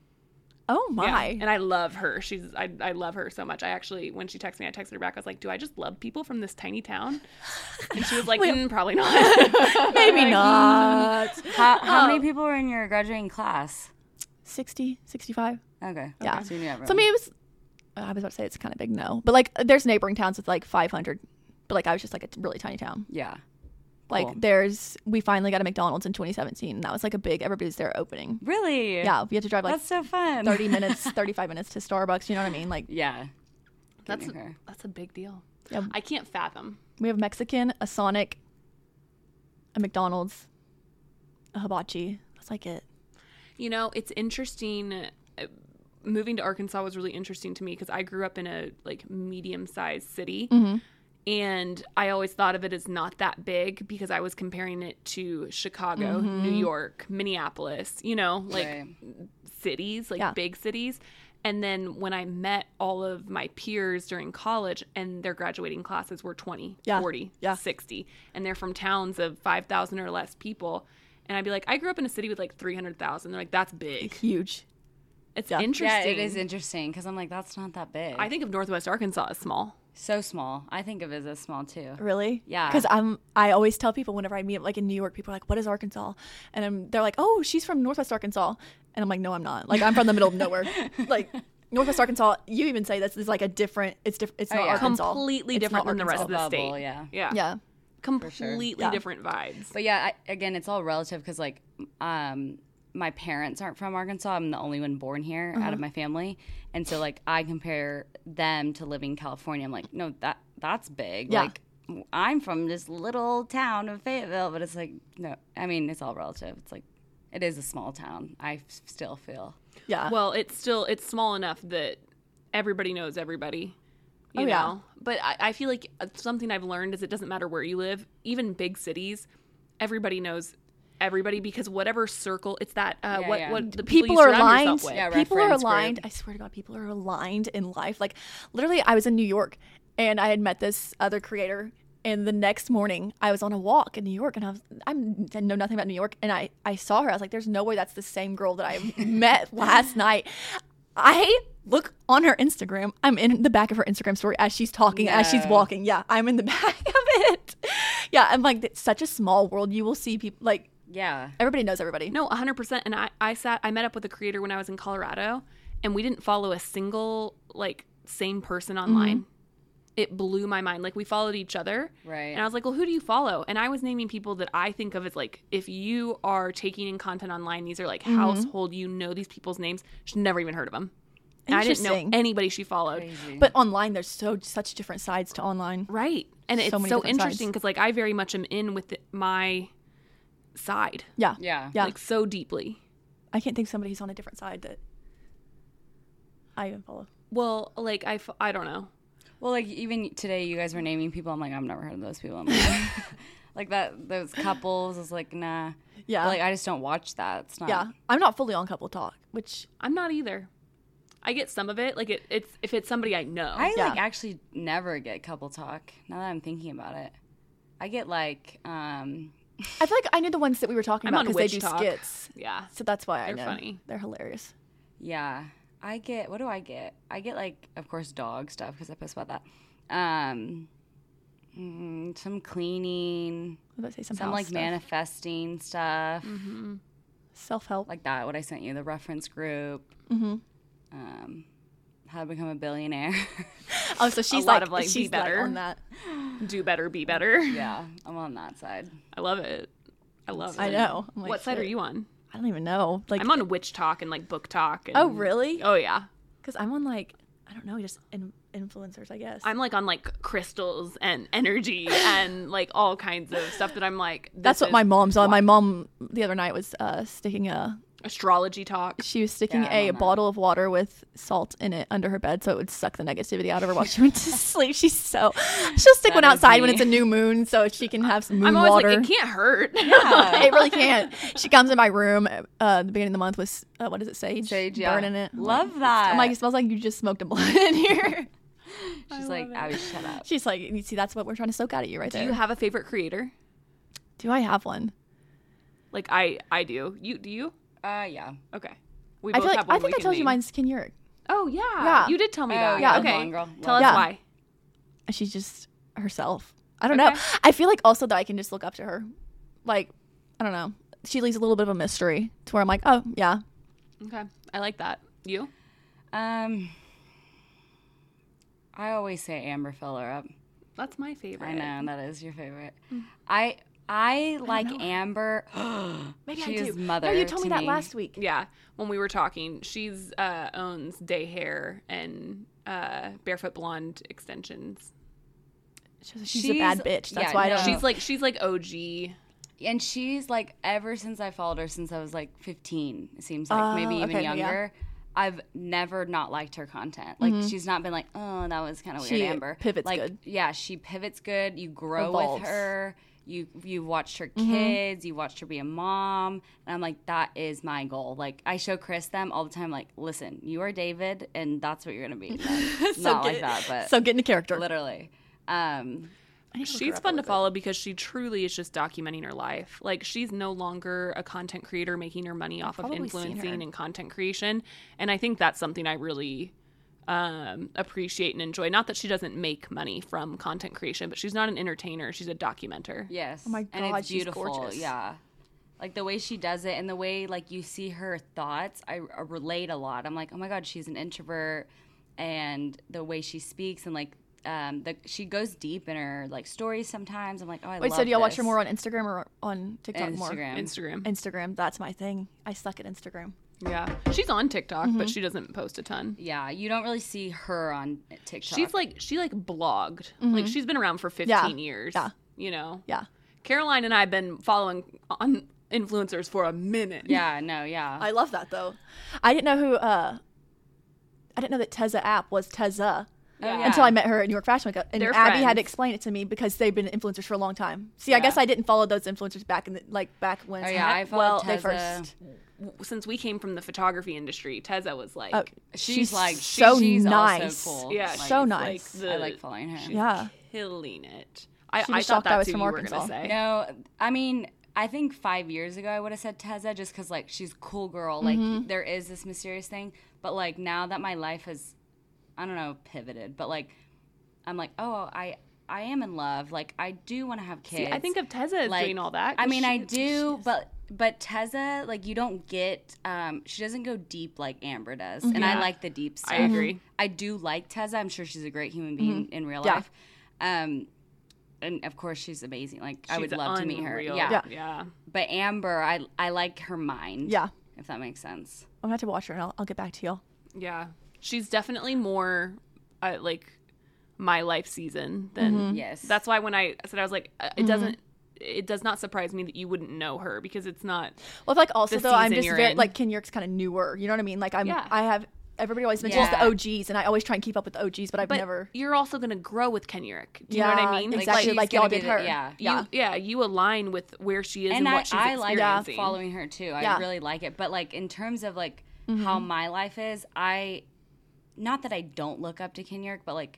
Oh my. Yeah. And I love her. She's I, I love her so much. I actually, when she texted me, I texted her back. I was like, do I just love people from this tiny town? And she was like, mm, probably not. Maybe not. How, how Oh. many people were in your graduating class? sixty, sixty-five. Okay. Yeah. So you knew everyone. So I mean, it was. I was about to say it's kind of big, no, but like there's neighboring towns with like five hundred, but like I was just like a really tiny town. Yeah. Like Cool. there's, we finally got a McDonald's in twenty seventeen. And that was like a big. Everybody's there opening. Really? Yeah, we had to drive like That's so fun. thirty minutes, thirty-five minutes to Starbucks. You know what I mean? Like Yeah. That's Getting a, her. that's a big deal. Yeah. I can't fathom. we have Mexican, a Sonic, a McDonald's, a hibachi. That's like it. You know, it's interesting. uh, Moving to Arkansas was really interesting to me because I grew up in a like medium-sized city, Mm-hmm. and I always thought of it as not that big because I was comparing it to Chicago, Mm-hmm. New York, Minneapolis. You know, like Right. cities, like Yeah. big cities. And then when I met all of my peers during college and their graduating classes were twenty, Yeah. forty, Yeah. sixty, and they're from towns of five thousand or less people. And I'd be like, I grew up in a city with like three hundred thousand. They're like, that's big. Huge. It's Yeah. interesting. Yeah, it is interesting because I'm like, that's not that big. I think of Northwest Arkansas as small. so small. I think of it as small too. Really? Yeah. Because I'm, I always tell people whenever I meet, like in New York, people are like, "What is Arkansas?" And I'm, they're like, "Oh, she's from Northwest Arkansas," and I'm like, "No, I'm not. Like, I'm from the middle of nowhere. Like, Northwest Arkansas. You even say this is like a different. It's different. It's Oh, not yeah. Arkansas. Completely It's different not than the rest of the Arkansas. state. Bubble, yeah. Yeah. Yeah. Completely Yeah. different vibes. But yeah, I, again, it's all relative because like, um, my parents aren't from Arkansas. I'm the only one born here out of my family, and so like I compare them to living in California. I'm like, no, that that's big. Yeah. Like I'm from this little town of Fayetteville, but it's like no. I mean, it's all relative. It's like it is a small town. I f- still feel. Yeah. Well, it's still it's small enough that everybody knows everybody. You Oh, know? yeah. But I, I feel like uh, something I've learned is it doesn't matter where you live, even big cities, everybody knows everybody because whatever circle it's that uh, Yeah, what yeah. what the people, people you are surround aligned. yourself with. Yeah, People are reference group. aligned. I swear to God, people are aligned in life. Like, literally, I was in New York and I had met this other creator. And the next morning, I was on a walk in New York, and I was I'm, I know nothing about New York, and I I saw her. I was like, "There's no way that's the same girl that I met last night." I look on her Instagram. I'm in the back of her Instagram story as she's talking, as she's No. walking. Yeah, I'm in the back of it. Yeah, I'm like, it's such a small world. You will see people like Yeah. everybody knows everybody. No, one hundred percent. And I, I sat, I met up with a creator when I was in Colorado, and we didn't follow a single, like, same person online. it blew my mind. Like we followed each other. Right. And I was like, well, who do you follow? And I was naming people that I think of as like, if you are taking in content online, these are like Mm-hmm. household, you know these people's names. She's never even heard of them. And I didn't know Interesting. anybody she followed. Crazy. But online, there's so such different sides to online. Right. And So it's many so different interesting sides. because like I very much am in with the, my side. Yeah. yeah. Yeah. Like so deeply. I can't think somebody who's on a different side that I even follow. Well, like I, f- I don't know. Well, like even today, you guys were naming people. I'm like, I've never heard of those people. I'm like, like that. Those couples is like, nah. Yeah. But, like I just don't watch that. It's not. Yeah. I'm not fully on Couple Talk, which I'm not either. I get some of it. Like it, it's if it's somebody I know. I Yeah. like actually never get couple talk. Now that I'm thinking about it, I get like, um, I feel like I knew the ones that we were talking I'm about on because they Witch do Talk. skits. yeah. So that's why I They're know. funny. They're hilarious. yeah, I get. What do I get? I get like, of course, dog stuff because I post about that. Um, mm, some cleaning, I was about to say some, some house like stuff. manifesting stuff, Mm-hmm. Self-help. like that. What I sent you, the reference group. Mm-hmm. Um, how to become a billionaire. Oh, so she's lot like, of, like, be she's like better. on that. Do better, be better. yeah, I'm on that side. I love it. I love it. I know. I'm like, What side are shit. you on? I don't even know. Like, I'm on Witch Talk and like Book Talk. And, oh, really? Oh yeah. Because I'm on like, I don't know, just in, influencers, I guess. I'm like on like crystals and energy and like all kinds of stuff that I'm like. That's this what my is mom's on. My mom the other night was uh, sticking a. astrology talk. She was sticking Yeah, I'm a on that. bottle of water with salt in it under her bed so it would suck the negativity out of her while she went to sleep. She's so she'll stick That one is outside when me. it's a new moon so she can have some moon I'm always water. like, it can't hurt. Yeah. It really can't. She comes in my room uh, at the beginning of the month with uh, what is it, sage? Sage, yeah. Burning it. I'm Love like, that. I'm like, it smells like you just smoked a blunt in here. She's like, Abby, shut up. She's like, you see, that's what we're trying to soak out of you right Do there. you have a favorite creator? do I have one? Like I, I do. You do you? Uh, yeah. Okay. We I both feel like have one I think we I can told you name. mine's Ken Urich. Oh yeah. Yeah. You did tell me Oh, that. yeah, Okay. Blonde girl. Tell Love us Yeah. why. She's just herself. I don't Okay. know. I feel like also that I can just look up to her. Like, I don't know. She leaves a little bit of a mystery to where I'm like, oh, yeah. Okay. I like that. You? Um, I always say Amber Filler up. That's my favorite. I know that is your favorite. I I like know her. Amber. Maybe she I do. is mother. No, you told to me that last week. Yeah. When we were talking, she's uh, owns Day Hair and uh, Barefoot Blonde extensions. She's, she's a bad bitch. That's yeah, why I no. don't. She's like she's like O G. And she's like, ever since I followed her, since I was like fifteen, it seems like maybe Oh, even okay, yeah. younger. I've never not liked her content. Like she's not been like, oh, that was kind of weird, She Amber. pivots like, good. Yeah, she pivots good. You grow Evolves. with her. You you watched her kids. You watched her be a mom, and I'm like, that is my goal. Like I show Chris them all the time. Like, listen, you are David, and that's what you're gonna be. Like, not like get- that, but so get into character. literally. Um, I need to look her She's up a fun to little bit. follow because she truly is just documenting her life. Like she's no longer a content creator making her money off of probably seen her. influencing and content creation. And I think that's something I really um, appreciate and enjoy. Not that she doesn't make money from content creation, but she's not an entertainer. She's a documenter. Yes. Oh my and God, it's she's beautiful. gorgeous. Yeah. Like the way she does it and the way like you see her thoughts, I, I relate a lot. I'm like, oh my God, she's an introvert, and the way she speaks and like um, the she goes deep in her like stories sometimes. I'm like, oh, I Wait, love so do y'all watch her this. more on Instagram or on TikTok more? Instagram. Instagram. Instagram. That's my thing. I suck at Instagram. Yeah. She's on TikTok, Mm-hmm. but she doesn't post a ton. Yeah, you don't really see her on TikTok. She's like she like blogged. Like she's been around for fifteen Mm-hmm. Yeah. years. Yeah. You know. Yeah. Caroline and I have been following on influencers for a minute. yeah, no, yeah. I love that though. I didn't know who. uh I didn't know that Tezza app was Tezza Yeah. until I met her at New York Fashion Week, and They're Abby had friends. to explain it to me because they've been influencers for a long time. See, I guess I didn't follow those influencers back in the like back when. oh yeah, I well, followed they Tezza. first. Since we came from the photography industry, Tezza was like, Oh, She's, she's like so she's nice. Also cool. yeah, Like, so she's nice. Like the, I like following her. She's Yeah. killing it. I, She I just thought shocked I that's was who from you were Arkansas. gonna say. No, I mean, I think five years ago I would have said Tezza just because, like, she's a cool girl. Like, Mm-hmm. there is this mysterious thing. But, like, now that my life has, I don't know, pivoted, but, like, I'm like, oh, I I am in love. Like, I do want to have kids. See, I think of Tezza as like, doing all that. I 'cause mean, she- I do, but But Tezza, like, you don't get, um, she doesn't go deep like Amber does. And I Yeah. like the deep stuff. I agree. I do like Tezza. I'm sure she's a great human being in real Yeah. life. Um, and of course, she's amazing. Like, I She's would love to meet her. unreal. Yeah. Yeah. Yeah. But Amber, I, I like her mind. Yeah. If that makes sense. I'm gonna have to watch her and I'll, I'll get back to y'all. Yeah. She's definitely more uh, like my life season than Yes. that's why when I said I was like uh, it doesn't it does not surprise me that you wouldn't know her because it's not Well, like also The though, I'm season just you're very in. like Ken York's kind of newer. You know what I mean? Like I'm, Yeah. I have everybody always mentions Yeah. the O Gs, and I always try and keep up with the O Gs, but I've but never. you're also going to grow with Ken Urich. Do you Yeah, know what I mean? exactly. she's like gonna y'all be did the- her. Yeah. You, Yeah. yeah, you align with where she is and, And I, what she's I like experiencing. following her too. I Yeah. really like it. But like in terms of like Mm-hmm. how my life is, I not that I don't look up to Ken York, but like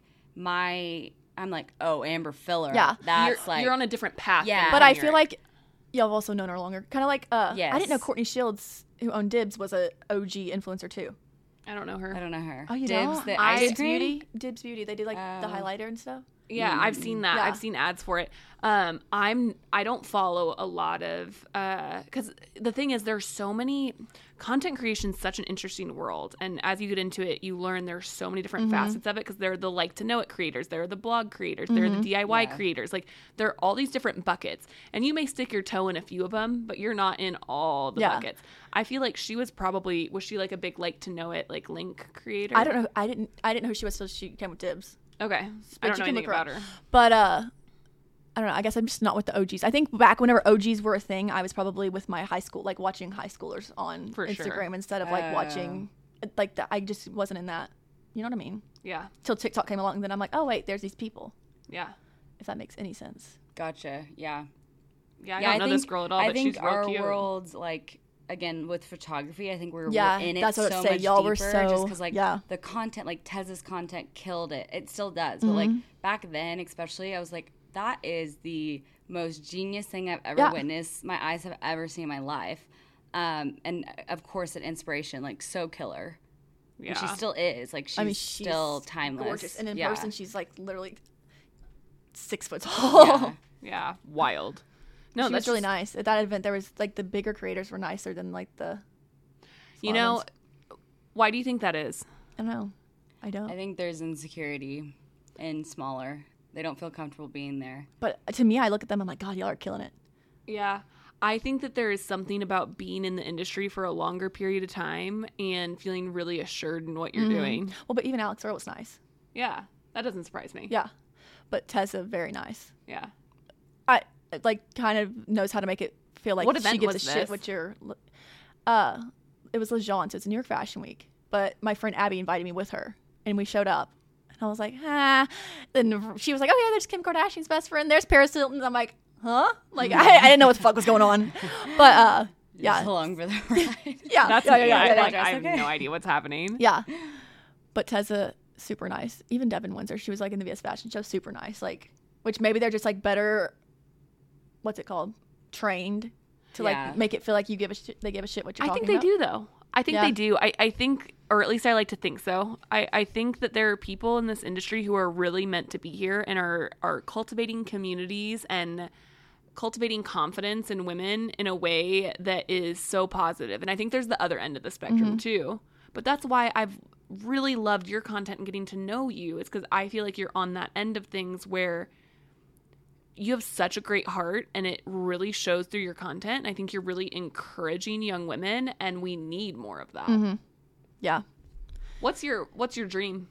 my I'm like, oh, Amber Filler. Yeah. That's you're, like you're on a different path. Yeah. than But Ken I feel Urich. like y'all have also known her longer. Kind of like, uh, I didn't know Yes. Courtney Shields, who owned Dibs, was a O G influencer too. I don't know her. I don't know her. Oh, you Dibs, don't? the I- ice Dibs cream? Beauty, Dibs Beauty. They did like the Oh. highlighter and stuff. Yeah, I've seen that. Yeah. I've seen ads for it. Um, I'm I don't follow a lot of because the thing is there's so many content creation is such an interesting world, and as you get into it, you learn there's so many different Mm-hmm. facets of it because they're the like to know it creators, they're the blog creators, they're the D I Y Yeah. creators. Like there are all these different buckets, and you may stick your toe in a few of them, but you're not in all the Yeah. buckets. I feel like she was probably was she like a big like to know it like link creator? I don't know. I didn't. I didn't know who she was till she came with Dibs. Okay, I But don't you know can anything look her about up. her. But uh, I don't know. I guess I'm just not with the O Gs. I think back whenever O Gs were a thing, I was probably with my high school, like watching high schoolers on For Instagram sure. instead of like watching like the, I just wasn't in that. You know what I mean? Yeah, Till TikTok came along, and then I'm like, oh wait, there's these people. yeah, If that makes any sense. Gotcha. Yeah. yeah. I yeah, don't know think, this girl at all, I but think she's real our cute. worlds like again with photography, I think we were Yeah, in it that's what so I'd say. much Y'all deeper were just so- because like yeah. the content, like Tez's content killed it. It still does, but like back then, especially, I was like, that is the most genius thing I've ever Yeah. witnessed. My eyes have ever seen in my life, um, and of course, an inspiration, like so killer. Yeah, And she still is. Like she's, I mean, she's still timeless. gorgeous, and in yeah. person, she's like literally six foot tall. Yeah. yeah, wild. No, she that's was really just- nice. At that event, there was like the bigger creators were nicer than like the. You smaller know, ones. why do you think that is? I don't know. I don't. I think there's insecurity in smaller. They don't feel comfortable being there. But to me, I look at them. I'm like, God, y'all are killing it. Yeah. I think that there is something about being in the industry for a longer period of time and feeling really assured in what you're doing. Well, but even Alex Earl was nice. Yeah. That doesn't surprise me. Yeah, but Tessa very nice. Yeah. I like kind of knows how to make it feel like What she event gives was a shit this? what you're. Uh, it was Lejeune, so it's New York Fashion Week. But my friend Abby invited me with her, and we showed up. And I was like, ah. Then she was like, oh yeah, there's Kim Kardashian's best friend. There's Paris Hilton. I'm like, huh? Like I, I didn't know what the fuck was going on. But uh, Yeah. yeah, Along for the ride. yeah, That's yeah, yeah, yeah, yeah, I'm yeah, like, yeah. I have okay. no idea what's happening. Yeah. But Tessa, super nice. Even Devin Windsor, she was like in the V S Fashion Show, super nice. Like, which maybe they're just like better. What's it called? Trained to Yeah. like make it feel like you give a shit. They give a shit what you're I talking think they about. do though. I think Yeah. they do. I, I think, or at least I like to think so. I, I think that there are people in this industry who are really meant to be here and are, are cultivating communities and cultivating confidence in women in a way that is so positive. And I think there's the other end of the spectrum too. But that's why I've really loved your content and getting to know you. It's because I feel like you're on that end of things where you have such a great heart and it really shows through your content. And I think you're really encouraging young women and we need more of that. Yeah. What's your what's your dream?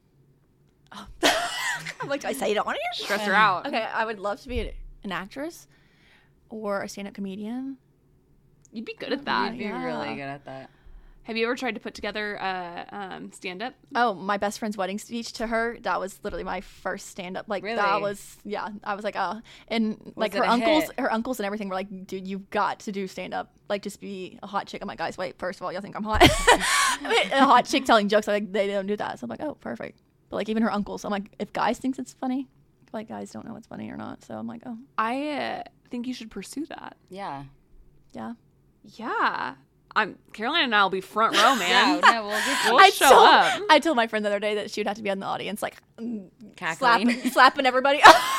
I'm like, do I say it on here? Stress her out. Okay, I would love to be a- an actress or a stand-up comedian. You'd be good at that. You'd be yeah. really good at that. Have you ever tried to put together a um, stand up? Oh, my best friend's wedding speech to her, that was literally my first stand-up. Like, Really? that was, yeah, I was like, oh. And, like, it her a uncles, hit? her uncles and everything were like, dude, you've got to do stand-up. Like, just be a hot chick. I'm like, guys, wait, first of all, y'all think I'm hot. I mean, a hot chick telling jokes, like, they don't do that. So I'm like, oh, perfect. But, like, even her uncles, I'm like, if guys thinks it's funny, I feel like guys don't know what's funny or not. So I'm like, oh, I uh, think you should pursue that. Yeah. yeah. Yeah. I'm Caroline and I will be front row, Yeah, man. no, we'll get We'll I show told, up. I told my friend the other day that she would have to be in the audience, like, mm, cackling. slapping, slapping everybody. Just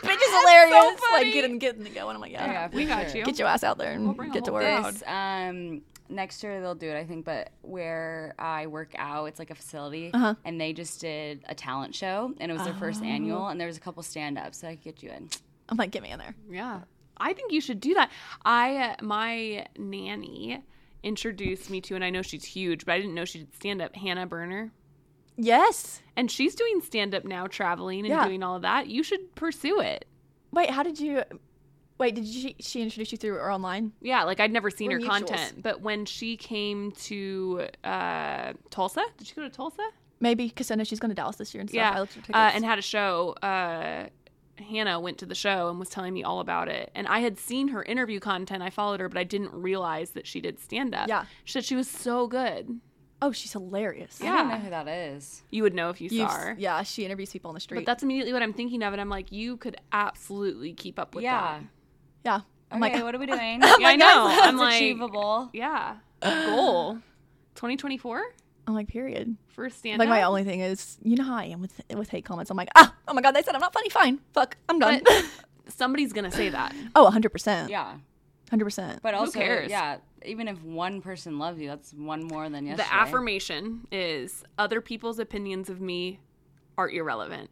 bitch is hilarious. funny. Like getting getting it going. I'm like, yeah, Yeah, for we got sure. you. get your ass out there and We'll bring a get to whole work. crowd. This um next year they'll do it, I think, but where I work out, it's like a facility, Uh-huh. and they just did a talent show, and it was their first annual, and there was a couple stand-ups, so I could get you in. I'm like, get me in there. Yeah. I think you should do that. I uh, my nanny introduced me to, and I know she's huge, but I didn't know she did stand up, Hannah Berner. Yes. And she's doing stand up now, traveling and Yeah. doing all of that. You should pursue it. Wait, how did you? Wait, did she she introduce you through or online? Yeah, like I'd never seen We're her mutuals. content, but when she came to uh, Tulsa, did she go to Tulsa? Maybe because I know she's going to Dallas this year and stuff. I Yeah, looked at her tickets. uh, and had a show. Uh, Hannah went to the show and was telling me all about it. And I had seen her interview content. I followed her, but I didn't realize that she did stand up. Yeah. She said she was so good. Oh, she's hilarious. I don't know Yeah. who that is. You would know if you You've- saw her. Yeah, she interviews people on the street. But that's immediately what I'm thinking of. And I'm like, you could absolutely keep up with Yeah. that. yeah. I'm Okay, like, what are we doing? Yeah, I know. That's I'm like, achievable. yeah. Goal. twenty twenty-four I'm like, period. for stand Like up. my only thing is, you know how I am with with hate comments. I'm like, ah, oh my god, they said I'm not funny. Fine, fuck, I'm done. But somebody's going to say that. Oh, one hundred percent. Yeah. one hundred percent. But also, cares? yeah, even if one person loves you, that's one more than yesterday. The affirmation is other people's opinions of me are irrelevant.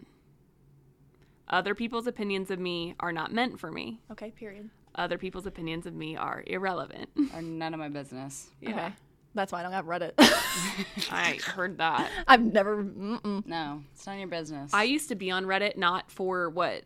Other people's opinions of me are not meant for me. Okay, period. Other people's opinions of me are irrelevant. Are none of my business. Yeah. Okay. That's why I don't have Reddit. I heard that. I've never. Mm-mm. No, it's none of your business. I used to be on Reddit not for what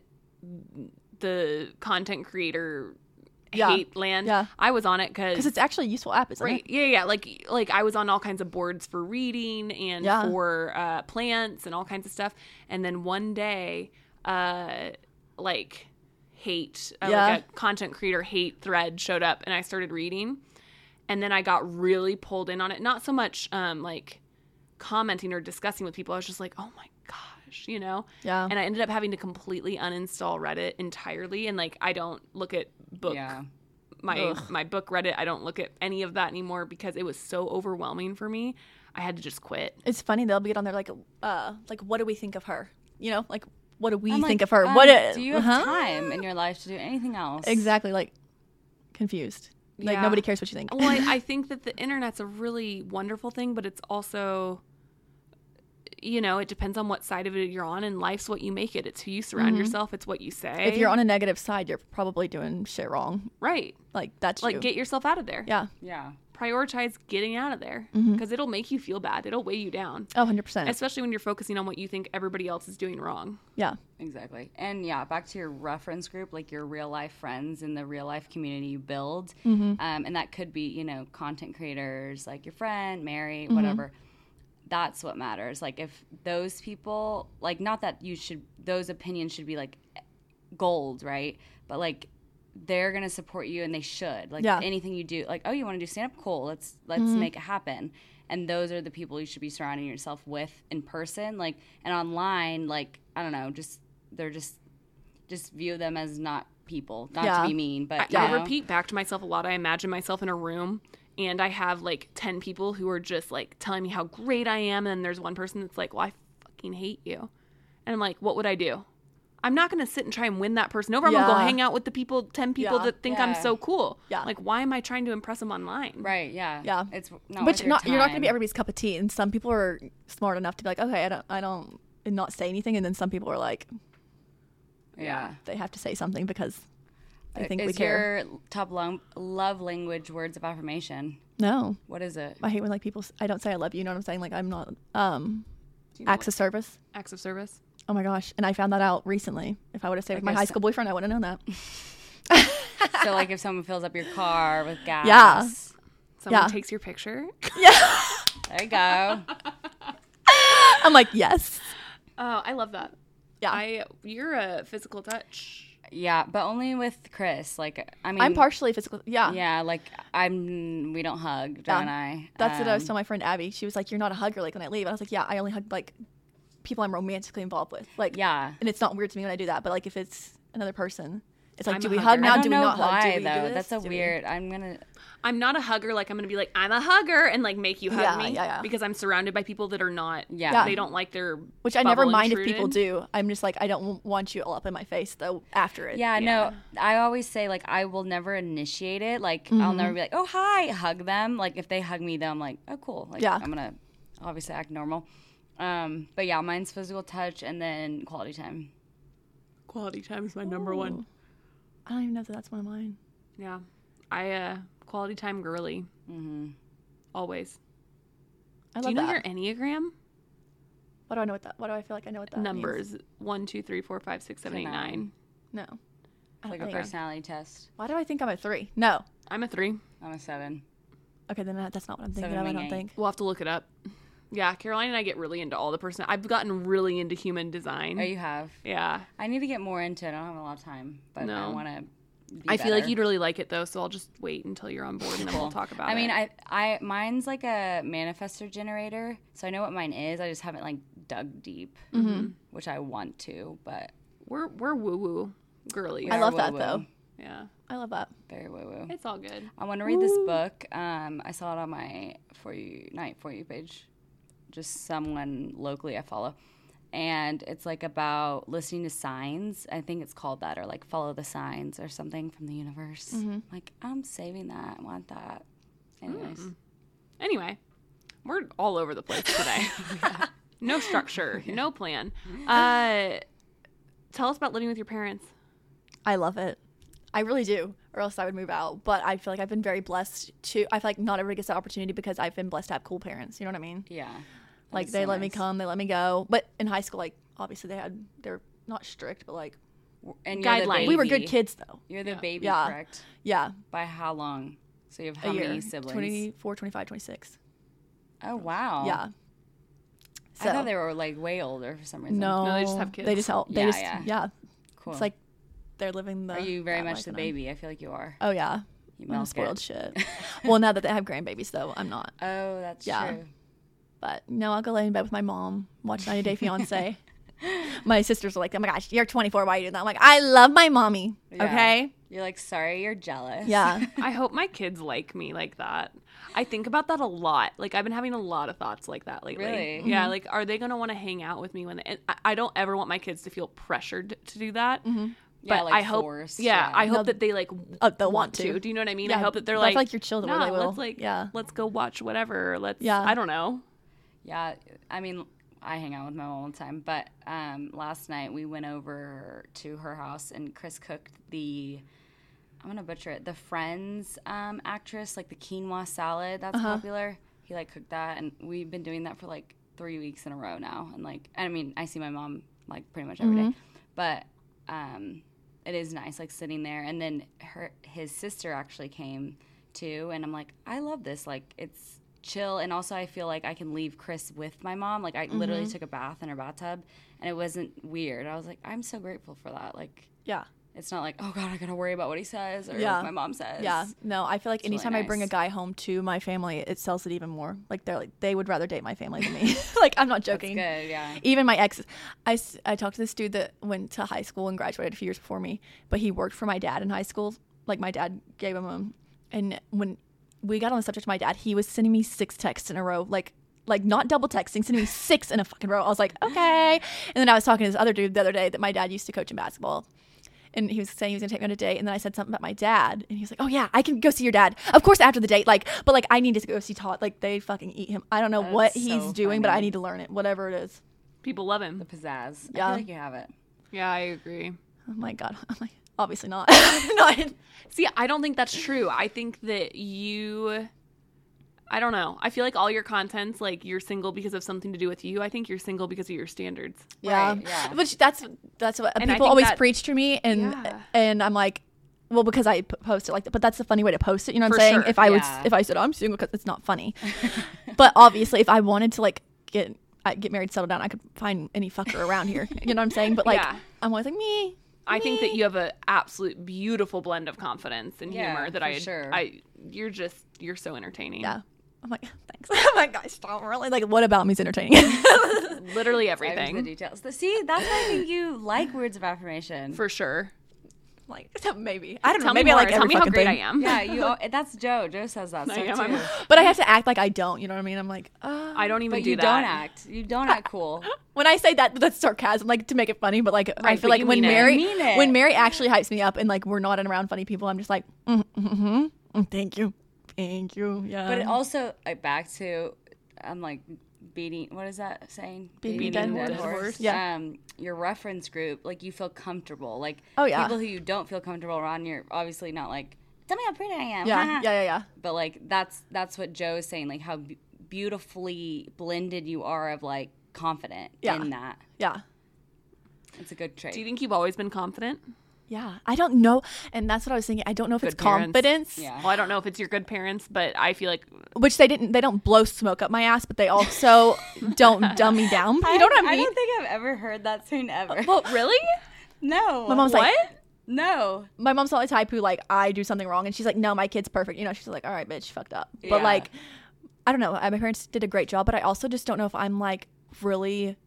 the content creator Yeah. hate land. Yeah. I was on it because Because it's actually a useful app, isn't right, it? yeah, yeah. Like, like I was on all kinds of boards for reading and Yeah. for uh, plants and all kinds of stuff. And then one day, uh, like hate, uh, Yeah. like a content creator hate thread showed up, and I started reading, and then I got really pulled in on it. Not so much um, like commenting or discussing with people. I was just like, oh my gosh, you know. Yeah. And I ended up having to completely uninstall Reddit entirely, and like I don't look at book Yeah. my Ugh. my book Reddit. I don't look at any of that anymore because it was so overwhelming for me. I had to just quit. It's funny they'll get on there like, uh, like what do we think of her? You know, like what do we I'm think like, of her? um, what i- do you have huh? time in your life to do anything else? Exactly, like confused. Like Yeah. nobody cares what you think. Well, I, I think that the internet's a really wonderful thing, but it's also, you know, it depends on what side of it you're on, and life's what you make it. It's who you surround yourself. It's what you say. Mm-hmm. If you're on a negative side, you're probably doing shit wrong. right, Like that's like you. get yourself out of there. yeah. Yeah. Prioritize getting out of there Mm-hmm. because it'll make you feel bad. It'll weigh you down, Oh, one hundred percent. especially when you're focusing on what you think everybody else is doing wrong. Yeah. Exactly. And yeah, back to your reference group, like your real life friends in the real life community you build. Mm-hmm. Um, and that could be, you know, content creators like your friend, Mary, Mm-hmm. whatever. That's what matters. Like if those people, like not that you should, those opinions should be like gold, right? But like they're going to support you and they should. Like Yeah. anything you do, like, oh, you want to do stand up? Cool. Let's, let's make it happen. And those are the people you should be surrounding yourself with in person. Like, and online, like, I don't know, just, they're just, just view them as not people. Not Yeah. to be mean, but I, you I know? repeat back to myself a lot. I imagine myself in a room and I have like ten people who are just like telling me how great I am. And then there's one person that's like, well, I fucking hate you. And I'm like, what would I do? I'm not going to sit and try and win that person over. I'm going to go Yeah. hang out with the people, ten people Yeah. that think I'm Yeah. so cool. Yeah. Like, why am I trying to impress them online? Right, yeah. Yeah. It's not But worth you're not your you're not going to be time. everybody's cup of tea. And some people are smart enough to be like, okay, I don't, I don't, and not say anything. And then some people are like, Yeah. they have to say something because they think is we care. your top lo- love language words of affirmation? No, What is it? I hate when like people. s- I don't say I love you. You know what I'm saying? Like I'm not. Um, Do you know acts of service. what- acts of service. Oh my gosh! And I found that out recently. If I would have stayed with my guess- high school boyfriend, I wouldn't have known that. So like if someone fills up your car with gas. Yeah. Someone Yeah. takes your picture. Yeah. There you go. I'm like yes. Oh, I love that. Yeah. I you're a physical touch. Yeah, but only with Chris. Like I mean I'm partially physical. Yeah. Yeah, like I'm we don't hug, Yeah. don't I? That's what I was Um, telling my friend Abby. She was like, "You're not a hugger." Like when I leave, and I was like, "Yeah, I only hug like people I'm romantically involved with." Like Yeah. and it's not weird to me when I do that. But like if it's another person, It's like, I'm do a we hugger. hug now? I don't do we know not why hug? Do we though. do That's this? a Do we- weird. I'm gonna. I'm not a hugger. Like I'm gonna be like I'm a hugger and like make you hug Yeah, me yeah, yeah. because I'm surrounded by people that are not. Yeah. Yeah. They don't like their. Which I never bubble mind if intruded. people do. I'm just like, I don't w- want you all up in my face though after it. Yeah, Yeah. no. I always say like I will never initiate it. Like I'll never be like, oh hi, hug them. Like if they hug me, then I'm like, oh cool. Like Yeah. I'm gonna obviously act normal. Um, but yeah, mine's physical touch and then quality time. Quality time is my number one. I don't even know if that's one of mine. Yeah, I uh quality time girly. Mm-hmm. Always. I love Do you know that. your Enneagram? What do I know what that? What do I feel like I know what that means? Numbers one, two, three, four, five, six, seven, So eight, nine. nine. No. I It's don't like a think. personality test. Why do I think I'm a three? No. I'm a three. I'm a seven. Okay, then that, that's not what I'm thinking Seven of. I wing don't eight. think. We'll have to look it up. Yeah, Caroline and I get really into all the person. I've gotten really into human design. Oh, you have. Yeah. I need to get more into it. I don't have a lot of time, but I No. want to. I feel like you'd really like it though, so I'll just wait until you're on board and then we'll talk about it. I mean, I, I, mine's like a manifestor generator, so I know what mine is. I just haven't like dug deep, Mm-hmm. which I want to, but we're we're woo woo girly. I are love that woo-woo. though. Yeah, I love that. Very woo woo. it's all good. I want to read this book. Um, I saw it on my For You Night For You page, just someone locally I follow, and it's like about listening to signs. I think it's called that, or like follow the signs or something from the universe. Mm-hmm. Like I'm saving that. I want that. Anyways, Anyway, we're all over the place today. No structure, no plan. Uh, tell us about living with your parents. I love it. I really do, or else I would move out. But I feel like I've been very blessed to. I feel like not everybody gets the opportunity because I've been blessed to have cool parents. You know what I mean? yeah. Like That's they so let me nice. come, they let me go. But in high school, like obviously they had they're not strict, but like And you're the Guidelines. we were baby. good kids though. You're the Yeah. baby, Yeah. correct? Yeah, By how long? So you have how a year. many siblings? twenty-four, twenty-five, twenty-six. Oh wow. Yeah. I thought they were like way older for some reason. No, No, they just have kids. They just help. They Yeah, just yeah. yeah. Cool. It's like they're living the. Are you very that much life the and I'm- baby? I feel like you are. Oh yeah, You I'm a milk spoiled it. shit. Well, now that they have grandbabies, though, I'm not. Oh, that's Yeah. true. But no, I'll go lay in bed with my mom, watch ninety Day Fiance. My sisters are like, "Oh my gosh, you're twenty-four. Why are you doing that?" I'm like, "I love my mommy." Yeah. Okay. You're like, sorry, you're jealous. Yeah. I hope my kids like me like that. I think about that a lot. Like I've been having a lot of thoughts like that lately. Really? Yeah. Like, are they gonna want to hang out with me when? They, and I, I don't ever want my kids to feel pressured to do that. Mm-hmm. Yeah, But like I hope, forced, yeah, yeah. I hope No, that they like oh, they'll want to. Do you know what I mean? Yeah, I hope that they're but I like, feel like your children nah, really will. let's like, Yeah. let's go watch whatever. Let's, Yeah. I don't know. Yeah. I mean, I hang out with my mom all the time, but um, last night we went over to her house and Chris cooked the. I'm gonna butcher it. The Friends um, actress, like the quinoa salad that's Uh-huh. popular. He like cooked that, and we've been doing that for like three weeks in a row now. And like, I mean, I see my mom like pretty much every day, Mm-hmm. but um, it is nice like sitting there. And then her his sister actually came too, and I'm like, I love this. Like, it's chill, and also I feel like I can leave Chris with my mom. Like, I literally Mm-hmm. took a bath in her bathtub, and it wasn't weird. I was like, I'm so grateful for that. Like. Yeah. It's not like, oh God, I gotta worry about what he says or Yeah. what my mom says. Yeah. No, I feel like It's really anytime I bring a nice. guy home to my family, it sells it even more. Like they're like they would rather date my family than me. Like I'm not That's joking. good, yeah. Even my ex, I, s- I talked to this dude that went to high school and graduated a few years before me, but he worked for my dad in high school. Like my dad gave him a, and when we got on the subject of my dad, he was sending me six texts in a row, like like not double texting, sending me six in a fucking row. I was like, okay. And then I was talking to this other dude the other day that my dad used to coach in basketball. And he was saying he was gonna take me on a date, and then I said something about my dad, and he was like, "Oh yeah, I can go see your dad, of course, after the date. Like, but like I need to go see Todd. Like they fucking eat him. I don't know That's what so he's doing, but I funny. need to learn it. Whatever it is. People love him. The pizzazz. I Yeah. feel like you have it. Yeah, I agree. Oh my god. I'm like, obviously not. not. See, I don't think that's true. I think that you, I don't know. I feel like all your content's like you're single because of something to do with you. I think you're single because of your standards. Yeah. Right, yeah. Which that's that's what And I people think always that- preach to me, and Yeah. and I'm like, well, because I p- post it like that. But that's the funny way to post it. You know what For I'm saying? sure, If I would, yeah. if I said, oh, I'm single, because it's not funny. But obviously, if I wanted to like get I get married, settle down, I could find any fucker around here. You know what I'm saying? But like, Yeah. I'm always like me. I think that you have an absolute beautiful blend of confidence and Yeah, humor that for I, sure. I, you're just, you're so entertaining. Yeah. I'm like, thanks. I'm like, guys, stop. Really? Like, what about me's entertaining? Literally Dive into the everything. details. The- See, that's why I think you like words of affirmation. For sure. Like maybe I don't know. Tell Maybe me I more. like Tell every me how fucking great thing. I am. Yeah, you. al- That's Joe. Joe says that I stuff am, too. I'm- But I have to act like I don't. You know what I mean? I'm like, uh, I don't even But do you that. don't act. You don't act cool. when I say that, that's sarcasm, like to make it funny. But like, I Right, feel but like you when mean it. Mary, You mean it. when Mary actually hypes me up, and like we're not around funny people, I'm just like, mm, mm, mm, mm, thank you, thank you, yeah. But it also like back to, I'm like beating. What is that saying? Beating dead dead horse. horse. Yeah. Um, your reference group, like you feel comfortable. Like Oh, yeah. people who you don't feel comfortable around, you're obviously not like, tell me how pretty I am. yeah, yeah, yeah, yeah. But like that's that's what Joe is saying. Like how b- beautifully blended you are of like confident Yeah. in that. Yeah. It's a good trait. Do you think you've always been confident? Yeah, I don't know, and that's what I was thinking. I don't know if it's Good parents. confidence, Yeah. Well, I don't know if it's your good parents, but I feel like which they didn't. They don't blow smoke up my ass, but they also don't dumb me down. You know what I I mean? don't think I've ever heard that saying ever. Well, really. no. my mom's like, What? no. my mom's not the type who like I do something wrong, and she's like, no, my kid's perfect. You know, she's like, all right, bitch, fucked up. But Yeah. like, I don't know. My parents did a great job, but I also just don't know if I'm like really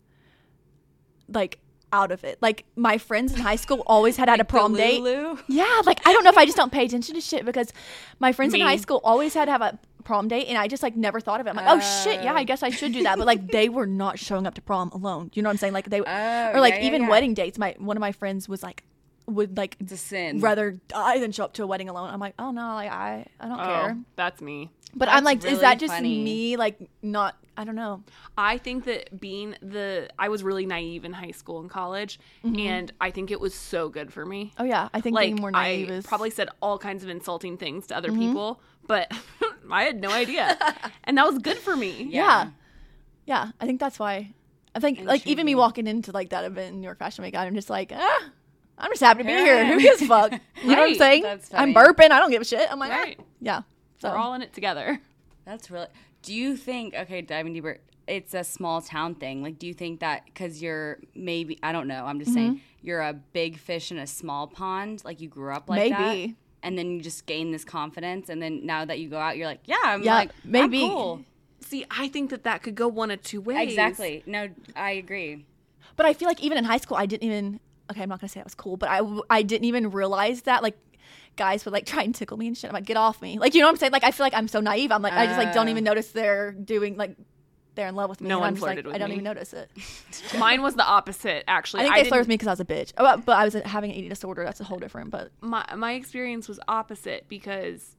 like out of it. Like my friends in high school always had had a prom date. Delulu? Yeah, like I don't know if I just don't pay attention to shit because my friends in Me. high school always had to have a prom date, and I just like never thought of it. I'm like, oh shit, yeah, I guess I should do that. But like they were not showing up to prom alone. You know what I'm saying? Like they Oh, or like yeah, yeah, even yeah. wedding dates. My one of my friends was like would like It's a sin. rather die than show up to a wedding alone. I'm like, oh no, like I I don't care. Oh, that's me. But I'm That's like, is really that just funny. me? Like not? I don't know. I think that being the I was really naive in high school and college, and I think it was so good for me. Oh yeah, I think Like being more naive I is probably said all kinds of insulting things to other people, but I had no idea, and that was good for me. yeah. yeah. I think that's why. I think like even me Intriguing. walking into like that event in New York Fashion Week, I'm just like, ah, I'm just happy to be Here I here. am. Who gives a fuck? You know what I'm Right. saying? That's I'm funny. burping. I don't give a shit. I'm like, ah. Right. yeah. So We're all in it together. That's really. Do you think? Okay, diving deeper. It's a small town thing. Like, do you think that because you're maybe I don't know. I'm just Mm-hmm. saying you're a big fish in a small pond. Like you grew up like that, Maybe. and then you just gain this confidence, and then now that you go out, you're like, yeah, I'm Yeah, like, maybe. I'm cool. See, I think that that could go one of two ways. Exactly. No, I agree. But I feel like even in high school, I didn't even. Okay, I'm not gonna say I was cool, but I I didn't even realize that like guys would like try and tickle me and shit. I'm like, get off me. Like, you know what I'm saying? Like, I feel like I'm so naive. I'm like, I just like don't Uh. even notice they're doing like they're in love with me. No and one I'm just, like, flirted with I don't me. even notice it. Mine was the opposite, actually. I think I they didn't- flirted with me because I was a bitch. Oh, but I was having an eating disorder. That's a whole different. But my my experience was opposite because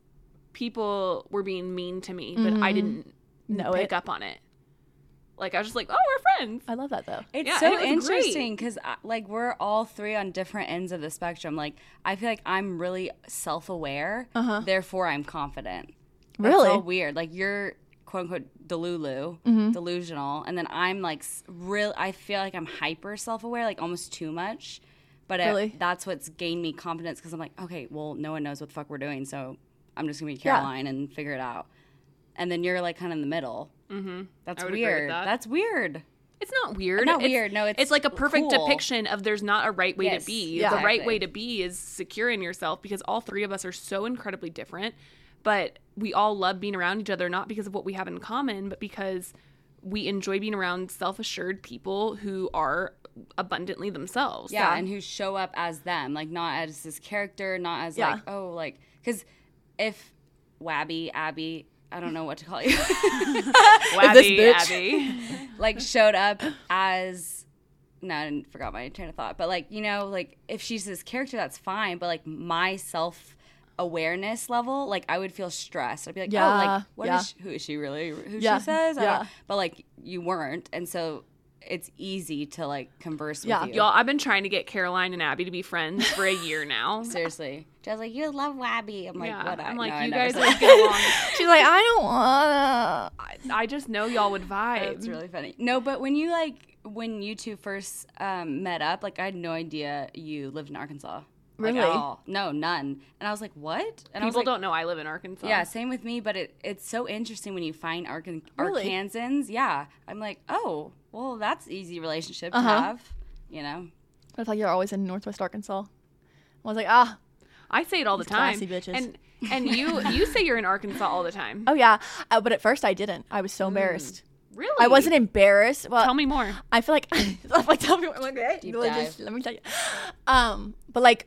people were being mean to me, but I didn't Know pick it. up on it. Like I was just like, oh, we're friends. I love that though. It's Yeah, so and it was great. interesting because like we're all three on different ends of the spectrum. Like I feel like I'm really self-aware, Uh-huh. therefore I'm confident. Really? It's all weird. Like you're quote unquote delulu, Mm-hmm. delusional, and then I'm like s- real. I feel like I'm hyper self-aware, like almost too much. But it- Really? that's what's gained me confidence because I'm like, okay, well, no one knows what the fuck we're doing, so I'm just gonna be Yeah. Caroline and figure it out. And then you're like kind of in the middle. Mm-hmm. That's I would agree with weird. that. That's weird. It's not weird. Not It's- weird. No, it's like a perfect cool. depiction of there's not a right way Yes. to be. Yeah. The right Exactly. way to be is secure in yourself because all three of us are so incredibly different, but we all love being around each other not because of what we have in common, but because we enjoy being around self-assured people who are abundantly themselves. Yeah, Yeah. and who show up as them, like not as this character, not as Yeah. like oh, like because if Wabby, Abby, I don't know what to call you, Wabby, bitch? Abby. like showed up as no, I forgot my train of thought, but like you know, like if she's this character, that's fine, but like my self awareness level, like I would feel stressed. I'd be like, oh, Yeah, like what is yeah. she, who is she really? Who Yeah, she says? I yeah. don't, but like you weren't, and so it's easy to like converse Yeah. with you. Y'all, I've been trying to get Caroline and Abby to be friends for a year now. Seriously. Joe's like, you love Wabby. I'm like, yeah, what? I'm I, like, no, I you never guys said would that. get along. She's like, I don't wanna. I, I just know y'all would vibe. That's really funny. No, but when you like, when you two first um, met up, like I had no idea you lived in Arkansas. Like, Really? at all. No, none. And I was like, what? And I was People like, don't know I live in Arkansas. yeah, same with me, but it, it's so interesting when you find Arkan- Really? Arkansans. Yeah. I'm like, oh, well, that's easy relationship to Uh-huh. have, you know? I thought you're always in Northwest Arkansas. I was like, ah, I say it all the These time. classy bitches. And and you you say you're in Arkansas all the time. oh yeah. Uh, but at first I didn't. I was so embarrassed. Really? I wasn't embarrassed. Well, Tell me more. I feel like I'm like tell me I'm like, hey, Deep let, dive. just- let me tell you. Um, but like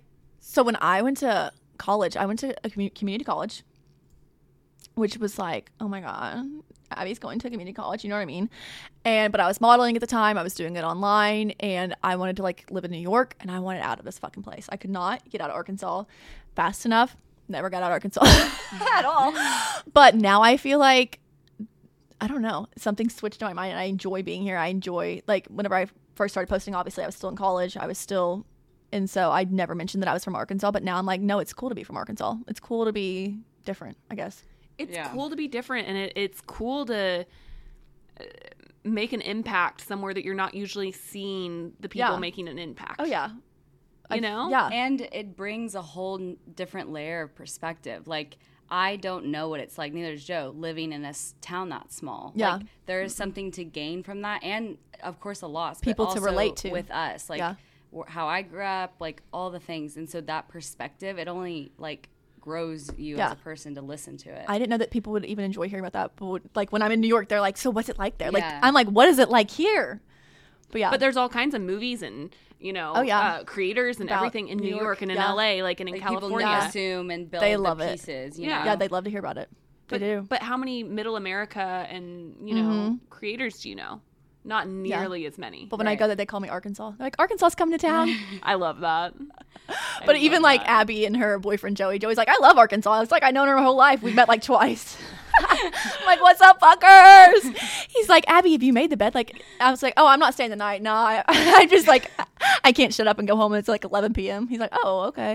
So when I went to college, I went to a commu- community college, which was like, oh my God, Abby's going to a community college. You know what I mean? And, but I was modeling at the time. I was doing it online, and I wanted to like live in New York, and I wanted out of this fucking place. I could not get out of Arkansas fast enough. Never got out of Arkansas at all. But now I feel like, I don't know, something switched in my mind, and I enjoy being here. I enjoy, like, whenever I first started posting, obviously I was still in college. I was still, and so I'd never mentioned that I was from Arkansas, but now I'm like, no, it's cool to be from Arkansas. It's cool to be different, I guess. It's Yeah. cool to be different, and it, it's cool to uh, make an impact somewhere that you're not usually seeing the people Yeah. making an impact. Oh, yeah. You I- know? Yeah. And it brings a whole n- different layer of perspective. Like, I don't know what it's like, neither does Joe, living in a s- town that small. Yeah. Like, there is something to gain from that, and, of course, a loss. but People to also relate to. with us. Like, Yeah. wh- how I grew up, like, all the things. And so that perspective, it only, like, grows you Yeah. as a person to listen to it. I didn't know that people would even enjoy hearing about that. But would, like when I'm in New York, they're like, so what's it like there? Like, Yeah. I'm like, what is it like here? But yeah. But there's all kinds of movies and, you know, Oh, yeah. uh, creators and About everything in New New York, York, and in yeah. L A, like, and in Like, California. people consume and build They the love it. pieces, you Yeah. know? yeah, they'd love to hear about it. They But, do. but how many middle America and, you know, creators do you know? Not nearly as many. But when I Right. go there, they call me Arkansas. They're like, Arkansas's coming to town. I love that. I But even love like that. Abby and her boyfriend Joey, Joey's like, I love Arkansas. It's like I've known her my whole life. We've met like twice. I'm like, what's up, fuckers? He's like, Abby, have you made the bed? Like, I was like, oh, I'm not staying the night. No, I, I just like, I can't shut up and go home. And it's like eleven p.m. He's like, oh, okay.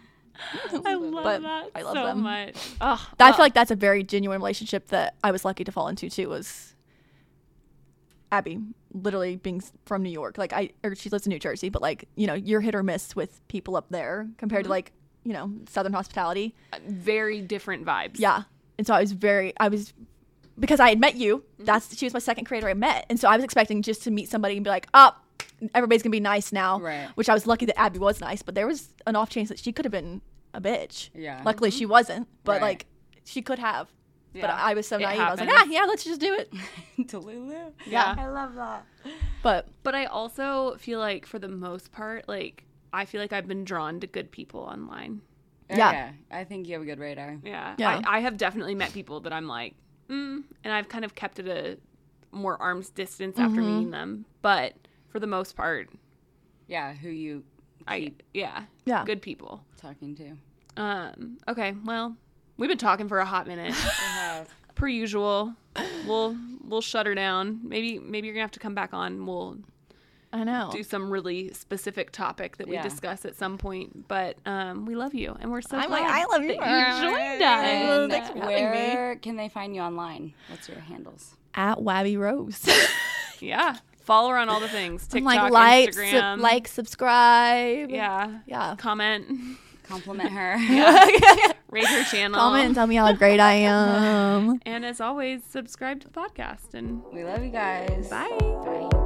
I love But that I love so them. much. Oh, I feel like that's a very genuine relationship that I was lucky to fall into too. Was Abby literally being s- from New York? Like I, or she lives in New Jersey, but like you know, you're hit or miss with people up there compared to like you know Southern hospitality. very different vibes. Yeah, and so I was very, I was because I had met you. That's she was my second creator I met, and so I was expecting just to meet somebody and be like, oh, everybody's gonna be nice now. Right. Which I was lucky that Abby was nice, but there was an off chance that she could have been a bitch. Yeah. Luckily she wasn't, but Right. like she could have. But Yeah. I was so It naive. I was like, ah, happens. yeah, let's just do it. Delulu. Yeah. I love that. But But I also feel like for the most part, like I feel like I've been drawn to good people online. Yeah. Yeah. I think you have a good radar. Yeah. Yeah. I, I have definitely met people that I'm like, mm, and I've kind of kept it a more arm's distance after Mm-hmm. meeting them. But for the most part, Yeah, who you I keep yeah, Yeah. good people. talking to. Um. Okay. Well, we've been talking for a hot minute. Per usual, we'll we'll shut her down. Maybe maybe you're gonna have to come back on. We'll I know. do some really specific topic that we Yeah. discuss at some point. But um, we love you, and we're so I'm glad like, I love you. that you joined And us. Thanks for having me. where can they find you online? What's your handles? At Wabby Rose. Yeah, follow her on all the things. I'm TikTok, like like Instagram, sub- like subscribe. yeah, Yeah. comment, Compliment her. rate her channel, Comment and tell me how great I am. and as always, subscribe to the podcast. And We love you guys. bye. Bye.